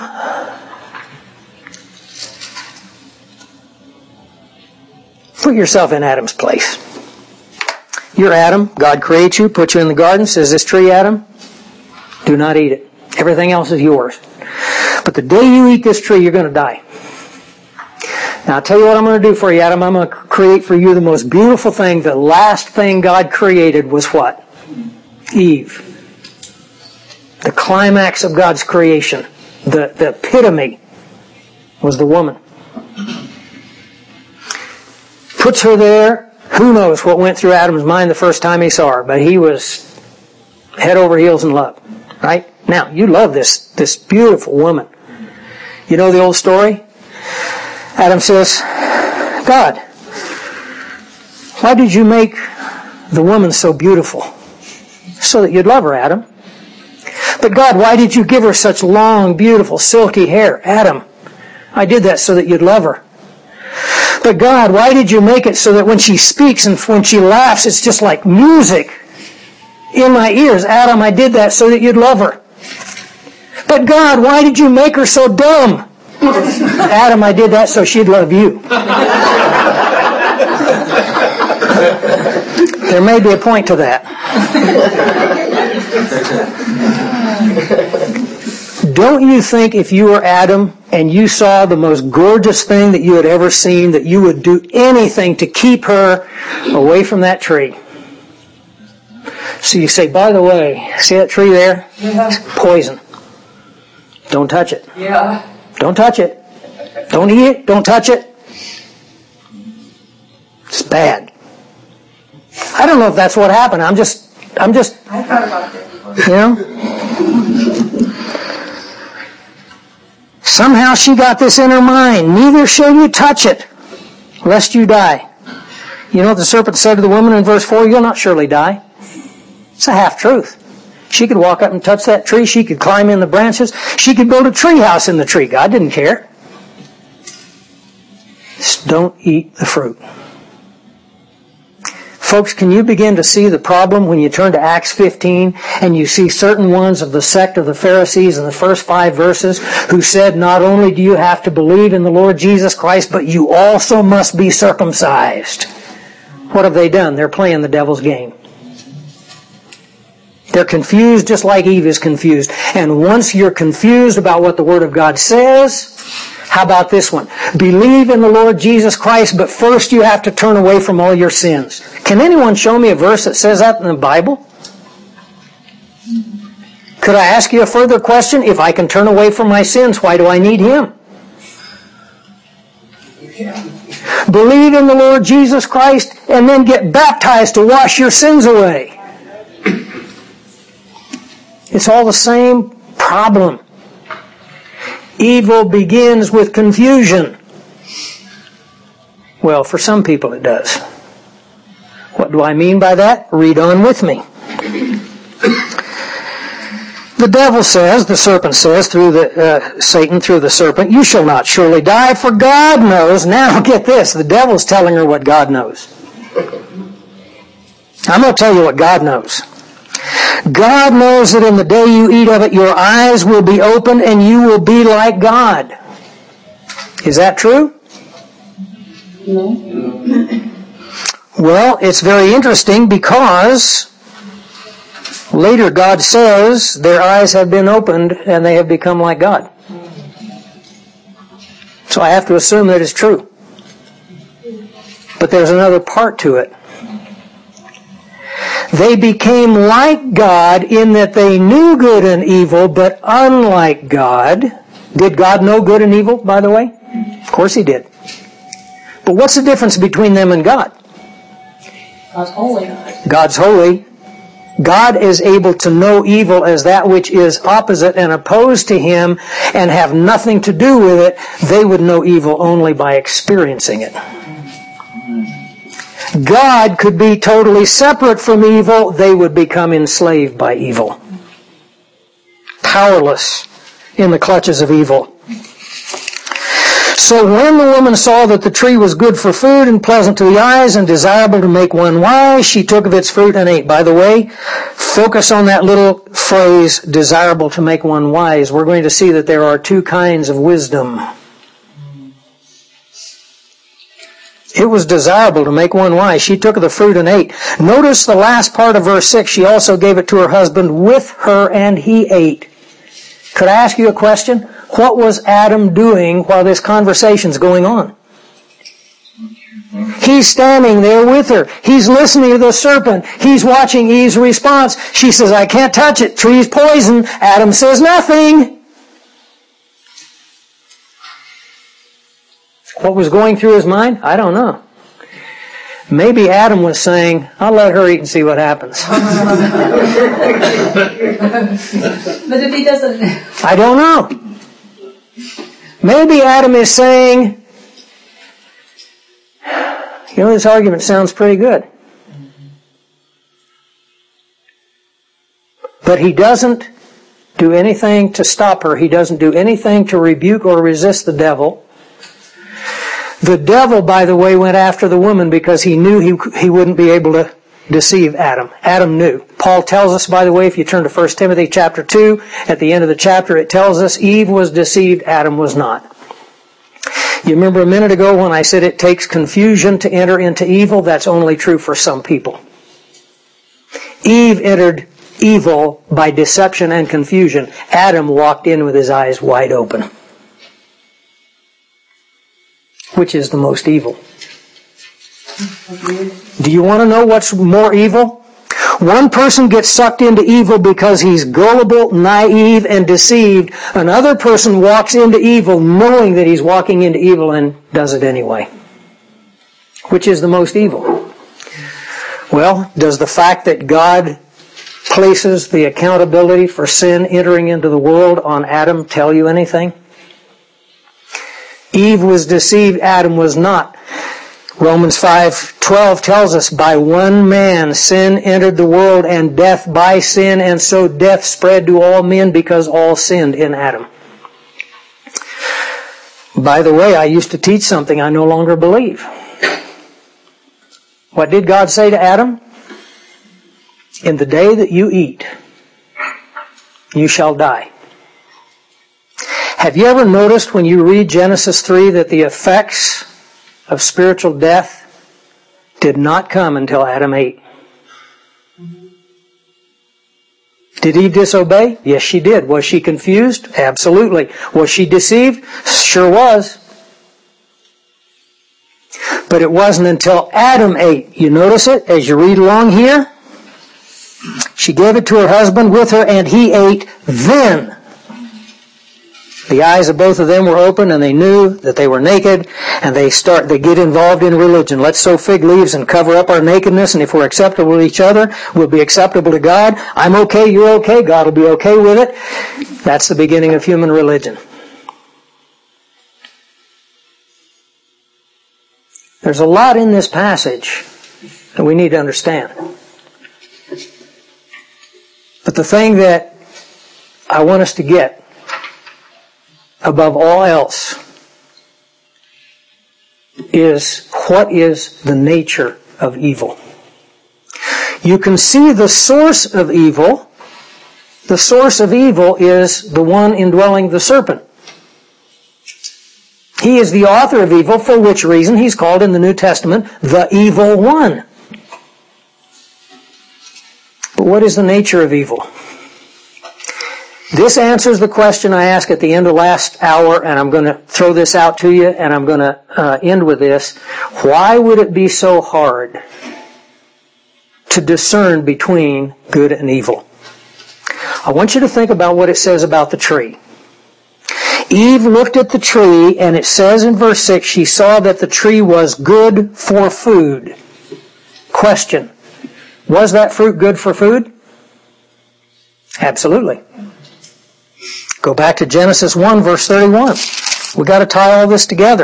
put yourself in Adam's place? You're Adam. God creates you, puts you in the garden, says, this tree, Adam, do not eat it. Everything else is yours. But the day you eat this tree, you're going to die. Now, I'll tell you what I'm going to do for you, Adam. I'm going to create for you the most beautiful thing. The last thing God created was what? Eve. The climax of God's creation. The, the epitome was the woman. Puts her there. Who knows what went through Adam's mind the first time he saw her, but he was head over heels in love. Right? Now, you love this, this beautiful woman. You know the old story? Adam says, God, Why did you make the woman so beautiful? So that you'd love her, Adam. But God, why did you give her such long, beautiful, silky hair? Adam, I did that so that you'd love her. But God, why did you make it so that when she speaks and when she laughs, it's just like music in my ears? Adam, I did that so that you'd love her. But God, why did you make her so dumb? Adam, I did that so she'd love you. There may be a point to that. Don't you think if you were Adam and you saw the most gorgeous thing that you had ever seen, that you would do anything to keep her away from that tree? So you say, by the way, see that tree there? Yeah. It's poison. Don't touch it. Yeah. Don't touch it. Don't eat it. Don't touch it. It's bad. I don't know if that's what happened. I'm just, I'm just, I thought about that. you know. Somehow she got this in her mind. Neither shall you touch it, lest you die. You know what the serpent said to the woman in verse four? You'll not surely die. It's a half-truth. She could walk up and touch that tree. She could climb in the branches. She could build a tree house in the tree. God didn't care. Just don't eat the fruit. Folks, can you begin to see the problem when you turn to Acts fifteen and you see certain ones of the sect of the Pharisees in the first five verses who said, not only do you have to believe in the Lord Jesus Christ, but you also must be circumcised. What have they done? They're playing the devil's game. They're confused just like Eve is confused. And once you're confused about what the Word of God says, how about this one? Believe in the Lord Jesus Christ, but first you have to turn away from all your sins. Can anyone show me a verse that says that in the Bible? Could I ask you a further question? If I can turn away from my sins, why do I need Him? Believe in the Lord Jesus Christ and then get baptized to wash your sins away. It's all the same problem. Evil begins with confusion. Well, for some people it does. What do I mean by that? Read on with me. The devil says, the serpent says, through the uh, Satan through the serpent, you shall not surely die, for God knows. Now get this, the devil's telling her what God knows. I'm going to tell you what God knows. God knows that in the day you eat of it, your eyes will be opened and you will be like God. Is that true? No. Well, it's very interesting because later God says their eyes have been opened and they have become like God. So I have to assume that it's true. But there's another part to it. They became like God in that they knew good and evil, but unlike God. Did God know good and evil, by the way? Of course He did. But what's the difference between them and God? God's holy. God's holy. God is able to know evil as that which is opposite and opposed to Him and have nothing to do with it. They would know evil only by experiencing it. God could be totally separate from evil. They would become enslaved by evil. Powerless in the clutches of evil. So when the woman saw that the tree was good for food and pleasant to the eyes and desirable to make one wise, she took of its fruit and ate. By the way, focus on that little phrase, desirable to make one wise. We're going to see that there are two kinds of wisdom. It was desirable to make one wise. She took of the fruit and ate. Notice the last part of verse six. She also gave it to her husband with her, and he ate. Could I ask you a question? What was Adam doing while this conversation's going on? He's standing there with her. He's listening to the serpent. He's watching Eve's response. She says, I can't touch it. Tree's poison. Adam says nothing. What was going through his mind? I don't know. Maybe Adam was saying, I'll let her eat and see what happens. But if he doesn't... I don't know. Maybe Adam is saying, You know, this argument sounds pretty good. But he doesn't do anything to stop her. He doesn't do anything to rebuke or resist the devil. The devil, by the way, went after the woman because he knew he, he wouldn't be able to deceive Adam. Adam knew. Paul tells us, by the way, if you turn to First Timothy chapter two, at the end of the chapter, it tells us Eve was deceived, Adam was not. You remember a minute ago when I said it takes confusion to enter into evil? That's only true for some people. Eve entered evil by deception and confusion. Adam walked in with his eyes wide open. Which is the most evil? Do you want to know what's more evil? One person gets sucked into evil because he's gullible, naive, and deceived. Another person walks into evil knowing that he's walking into evil and does it anyway. Which is the most evil? Well, does the fact that God places the accountability for sin entering into the world on Adam tell you anything? Eve was deceived, Adam was not. Romans five twelve tells us, by one man sin entered the world, and death by sin, and so death spread to all men because all sinned in Adam. By the way, I used to teach something I no longer believe. What did God say to Adam? In the day that you eat, you shall die. Have you ever noticed when you read Genesis three that the effects of spiritual death did not come until Adam ate? Did Eve disobey? Yes, she did. Was she confused? Absolutely. Was she deceived? Sure was. But it wasn't until Adam ate. You notice it as you read along here? She gave it to her husband with her, and he ate. Then the eyes of both of them were open, and they knew that they were naked, and they start, they get involved in religion. Let's sew fig leaves and cover up our nakedness, and if we're acceptable to each other, we'll be acceptable to God. I'm okay, you're okay, God will be okay with it. That's the beginning of human religion. There's a lot in this passage that we need to understand. But the thing that I want us to get above all else is, what is the nature of evil? You can see the source of evil. The source of evil is the one indwelling the serpent. He is the author of evil, for which reason he's called in the New Testament the evil one. But what is the nature of evil? This answers the question I asked at the end of last hour, and I'm going to throw this out to you, and I'm going to uh, end with this. Why would it be so hard to discern between good and evil? I want you to think about what it says about the tree. Eve looked at the tree, and it says in verse six, she saw that the tree was good for food. Question: was that fruit good for food? Absolutely. Go back to Genesis one, verse thirty-one. We've got to tie all this together.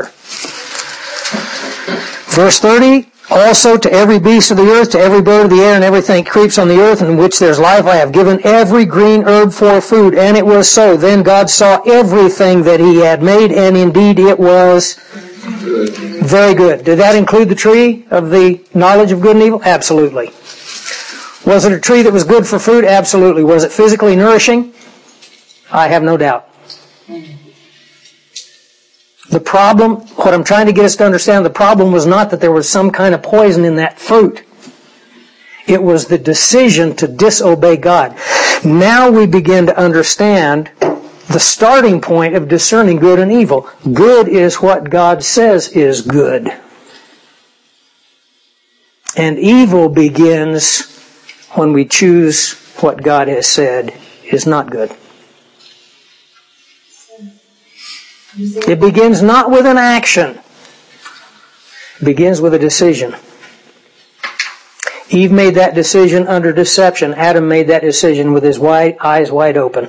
Verse thirty, also to every beast of the earth, to every bird of the air, and everything that creeps on the earth, in which there's life, I have given every green herb for food. And it was so. Then God saw everything that he had made, and indeed it was very good. Did that include the tree of the knowledge of good and evil? Absolutely. Was it a tree that was good for food? Absolutely. Was it physically nourishing? I have no doubt. The problem, what I'm trying to get us to understand, the problem was not that there was some kind of poison in that fruit. It was the decision to disobey God. Now we begin to understand the starting point of discerning good and evil. Good is what God says is good. And evil begins when we choose what God has said is not good. It begins not with an action. It begins with a decision. Eve made that decision under deception. Adam made that decision with his wide, eyes wide open.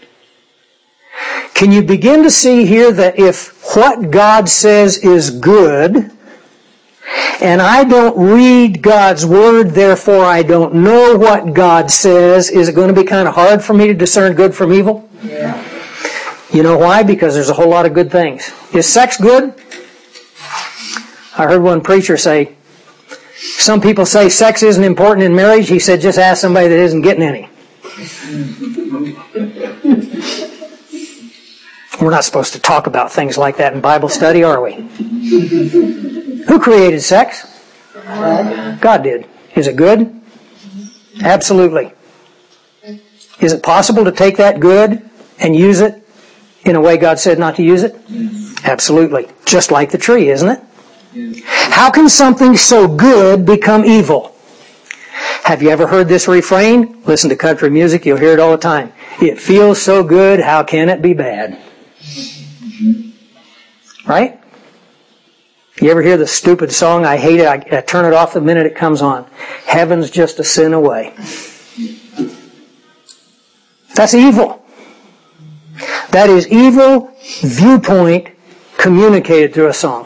Can you begin to see here that if what God says is good, and I don't read God's Word, therefore I don't know what God says, is it going to be kind of hard for me to discern good from evil? Yeah. You know why? Because there's a whole lot of good things. Is sex good? I heard one preacher say, some people say sex isn't important in marriage. He said, just ask somebody that isn't getting any. We're not supposed to talk about things like that in Bible study, are we? Who created sex? God. God did. Is it good? Absolutely. Is it possible to take that good and use it in a way God said not to use it? Absolutely. Just like the tree, isn't it? How can something so good become evil? Have you ever heard this refrain? Listen to country music, you'll hear it all the time. It feels so good, how can it be bad? Right? You ever hear the stupid song, I hate it, I, I turn it off the minute it comes on. Heaven's just a sin away. That's evil. That is evil viewpoint communicated through a song.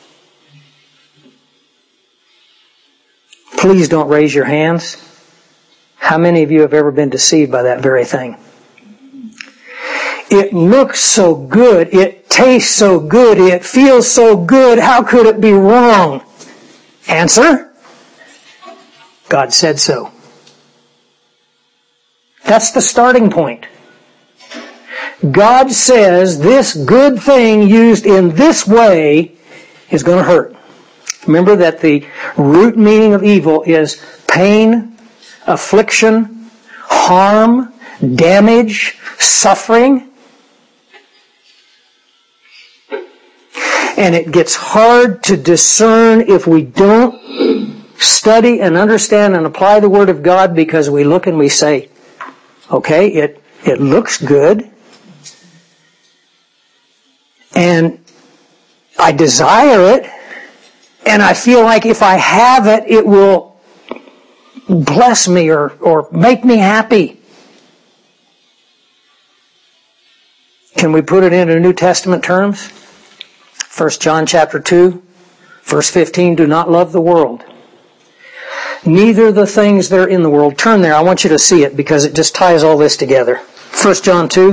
Please don't raise your hands. How many of you have ever been deceived by that very thing? It looks so good. It tastes so good. It feels so good. How could it be wrong? Answer? God said so. That's the starting point. God says this good thing used in this way is going to hurt. Remember that the root meaning of evil is pain, affliction, harm, damage, suffering. And it gets hard to discern if we don't study and understand and apply the Word of God, because we look and we say, okay, it, it looks good. And I desire it. And I feel like if I have it, it will bless me or, or make me happy. Can we put it into New Testament terms? First John chapter two, verse fifteen, do not love the world, neither the things that are in the world. Turn there, I want you to see it because it just ties all this together. First John two.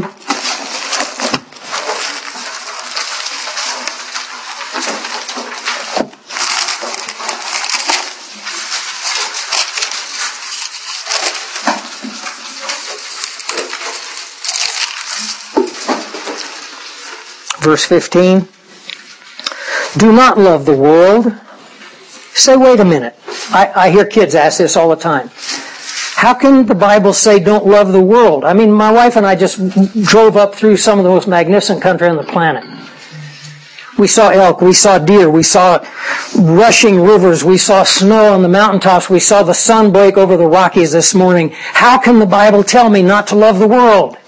Verse fifteen, do not love the world. Say, wait a minute. I, I hear kids ask this all the time. How can the Bible say don't love the world? I mean, my wife and I just drove up through some of the most magnificent country on the planet. We saw elk, we saw deer, we saw rushing rivers, we saw snow on the mountaintops, we saw the sun break over the Rockies this morning. How can the Bible tell me not to love the world?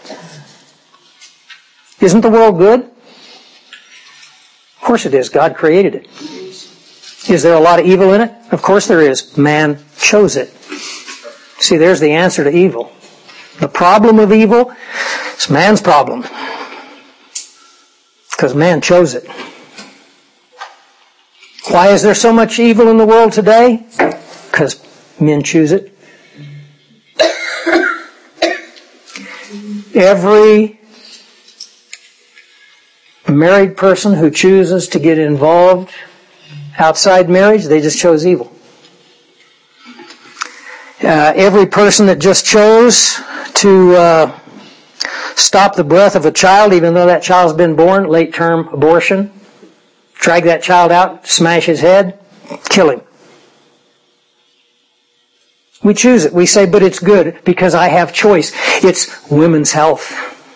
Isn't the world good? Of course it is. God created it. Is there a lot of evil in it? Of course there is. Man chose it. See, there's the answer to evil. The problem of evil is man's problem. Because man chose it. Why is there so much evil in the world today? Because men choose it. Every married person who chooses to get involved outside marriage, they just chose evil. Uh, every person that just chose to uh, stop the breath of a child, even though that child's been born, late-term abortion, drag that child out, smash his head, kill him. We choose it. We say, but it's good because I have choice. It's women's health.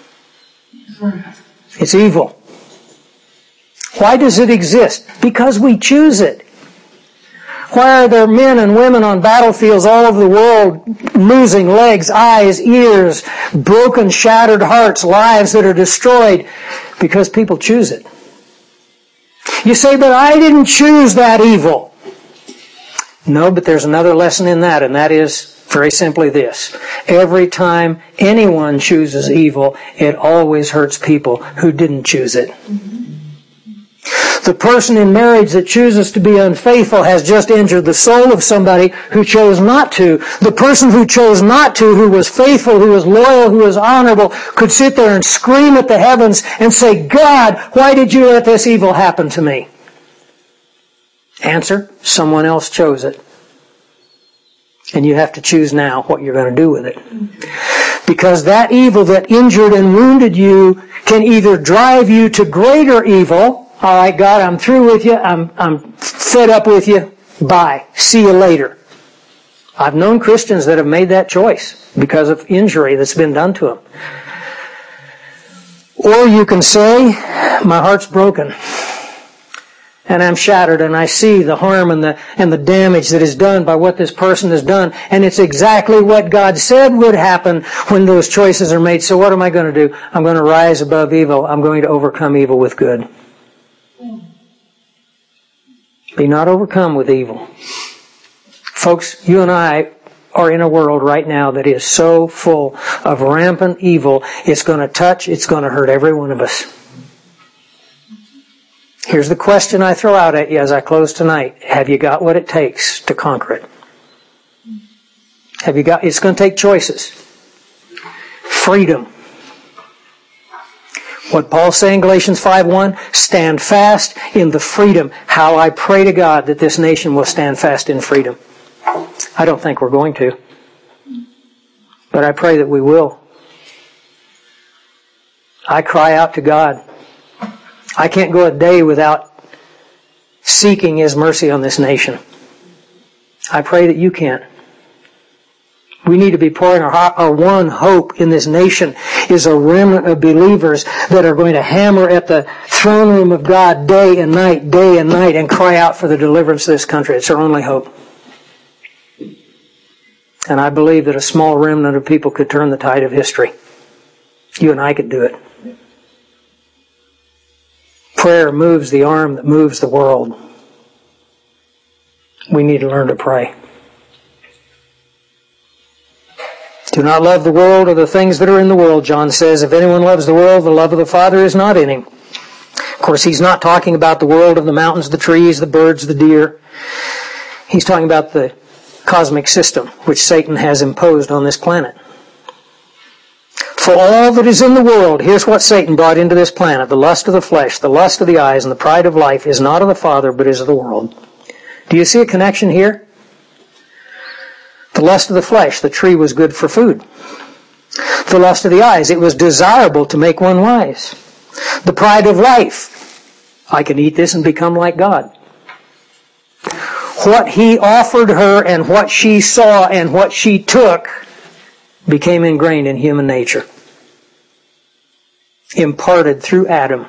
It's evil. Why does it exist? Because we choose it. Why are there men and women on battlefields all over the world losing legs, eyes, ears, broken, shattered hearts, lives that are destroyed? Because people choose it. You say, but I didn't choose that evil. No, but there's another lesson in that, and that is very simply this. Every time anyone chooses evil, it always hurts people who didn't choose it. The person in marriage that chooses to be unfaithful has just injured the soul of somebody who chose not to. The person who chose not to, who was faithful, who was loyal, who was honorable, could sit there and scream at the heavens and say, God, why did you let this evil happen to me? Answer, someone else chose it. And you have to choose now what you're going to do with it. Because that evil that injured and wounded you can either drive you to greater evil. All right, God, I'm through with you. I'm, I'm fed up with you. Bye. See you later. I've known Christians that have made that choice because of injury that's been done to them. Or you can say, my heart's broken. And I'm shattered, and I see the harm and the and the damage that is done by what this person has done. And it's exactly what God said would happen when those choices are made. So what am I going to do? I'm going to rise above evil. I'm going to overcome evil with good. Be not overcome with evil. Folks, you and I are in a world right now that is so full of rampant evil. It's going to touch, it's going to hurt every one of us. Here's the question I throw out at you as I close tonight. Have you got what it takes to conquer it? Have you got, it's going to take choices. Freedom. What Paul's saying in Galatians five one, stand fast in the freedom. How I pray to God that this nation will stand fast in freedom. I don't think we're going to. But I pray that we will. I cry out to God. I can't go a day without seeking His mercy on this nation. I pray that you can't. We need to be pouring our, our one hope in this nation is a remnant of believers that are going to hammer at the throne room of God day and night, day and night, and cry out for the deliverance of this country. It's our only hope. And I believe that a small remnant of people could turn the tide of history. You and I could do it. Prayer moves the arm that moves the world. We need to learn to pray. Do not love the world or the things that are in the world, John says. If anyone loves the world, the love of the Father is not in him. Of course, he's not talking about the world of the mountains, the trees, the birds, the deer. He's talking about the cosmic system which Satan has imposed on this planet. For all that is in the world, here's what Satan brought into this planet. The lust of the flesh, the lust of the eyes, and the pride of life is not of the Father, but is of the world. Do you see a connection here? The lust of the flesh, the tree was good for food. The lust of the eyes, it was desirable to make one wise. The pride of life, I can eat this and become like God. What he offered her and what she saw and what she took became ingrained in human nature. Imparted through Adam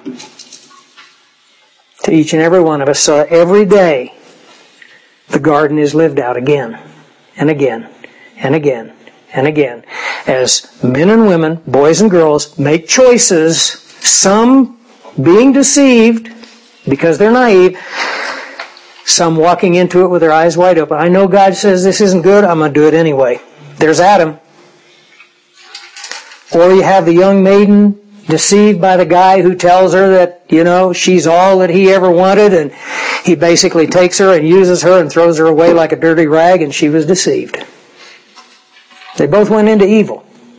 to each and every one of us. So every day the garden is lived out again and again and again and again. As men and women, boys and girls, make choices, some being deceived because they're naive, some walking into it with their eyes wide open. I know God says this isn't good, I'm going to do it anyway. There's Adam. Or you have the young maiden deceived by the guy who tells her that, you know, she's all that he ever wanted, and he basically takes her and uses her and throws her away like a dirty rag, and she was deceived. They both went into evil.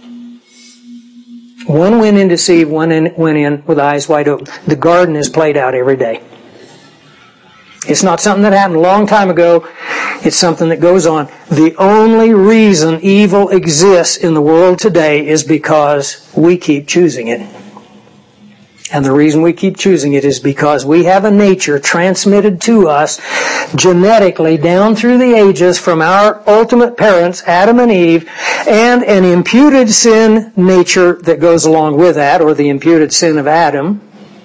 One went in deceived, one in, went in with eyes wide open. The garden is played out every day. It's not something that happened a long time ago. It's something that goes on. The only reason evil exists in the world today is because we keep choosing it. And the reason we keep choosing it is because we have a nature transmitted to us genetically down through the ages from our ultimate parents, Adam and Eve, and an imputed sin nature that goes along with that, or the imputed sin of Adam.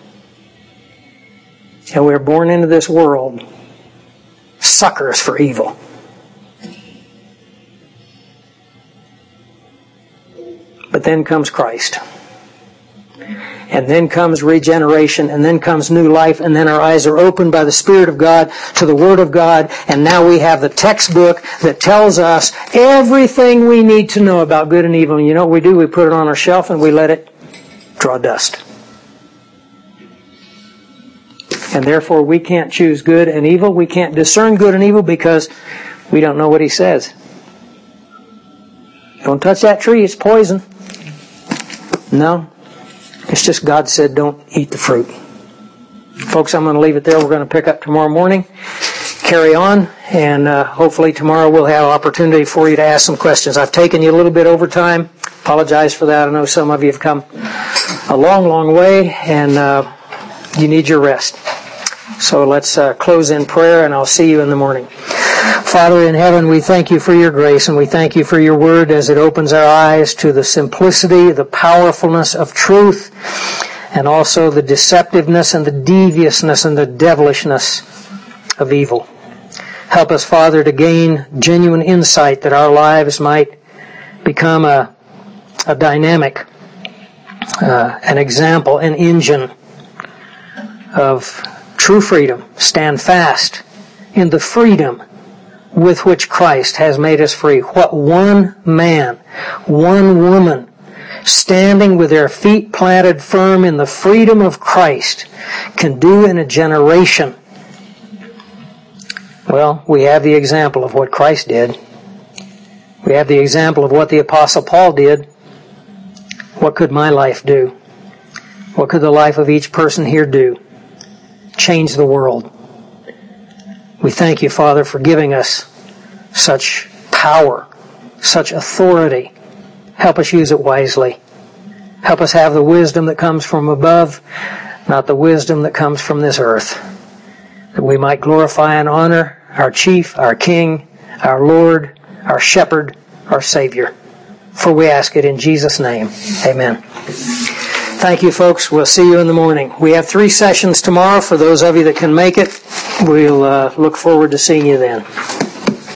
And we're born into this world suckers for evil. But then comes Christ. And then comes regeneration, and then comes new life, and then our eyes are opened by the Spirit of God to the Word of God, and now we have the textbook that tells us everything we need to know about good and evil. And you know what we do? We put it on our shelf and we let it draw dust. And therefore we can't choose good and evil. We can't discern good and evil because we don't know what He says. Don't touch that tree, it's poison. No. It's just God said don't eat the fruit. Folks, I'm going to leave it there. We're going to pick up tomorrow morning, carry on, and uh, hopefully tomorrow we'll have opportunity for you to ask some questions. I've taken you a little bit over time. Apologize for that. I know some of you have come a long, long way, and uh, you need your rest. So let's uh, close in prayer, and I'll see you in the morning. Father in heaven, we thank you for your grace, and we thank you for your word as it opens our eyes to the simplicity, the powerfulness of truth, and also the deceptiveness and the deviousness and the devilishness of evil. Help us, Father, to gain genuine insight that our lives might become a, a dynamic, uh, an example, an engine of true freedom. Stand fast in the freedom with which Christ has made us free. What one man, one woman, standing with their feet planted firm in the freedom of Christ can do in a generation. Well, we have the example of what Christ did. We have the example of what the Apostle Paul did. What could my life do? What could the life of each person here do? Change the world. We thank you, Father, for giving us such power, such authority. Help us use it wisely. Help us have the wisdom that comes from above, not the wisdom that comes from this earth. That we might glorify and honor our Chief, our King, our Lord, our Shepherd, our Savior. For we ask it in Jesus' name. Amen. Thank you, folks. We'll see you in the morning. We have three sessions tomorrow. For those of you that can make it, we'll uh, look forward to seeing you then.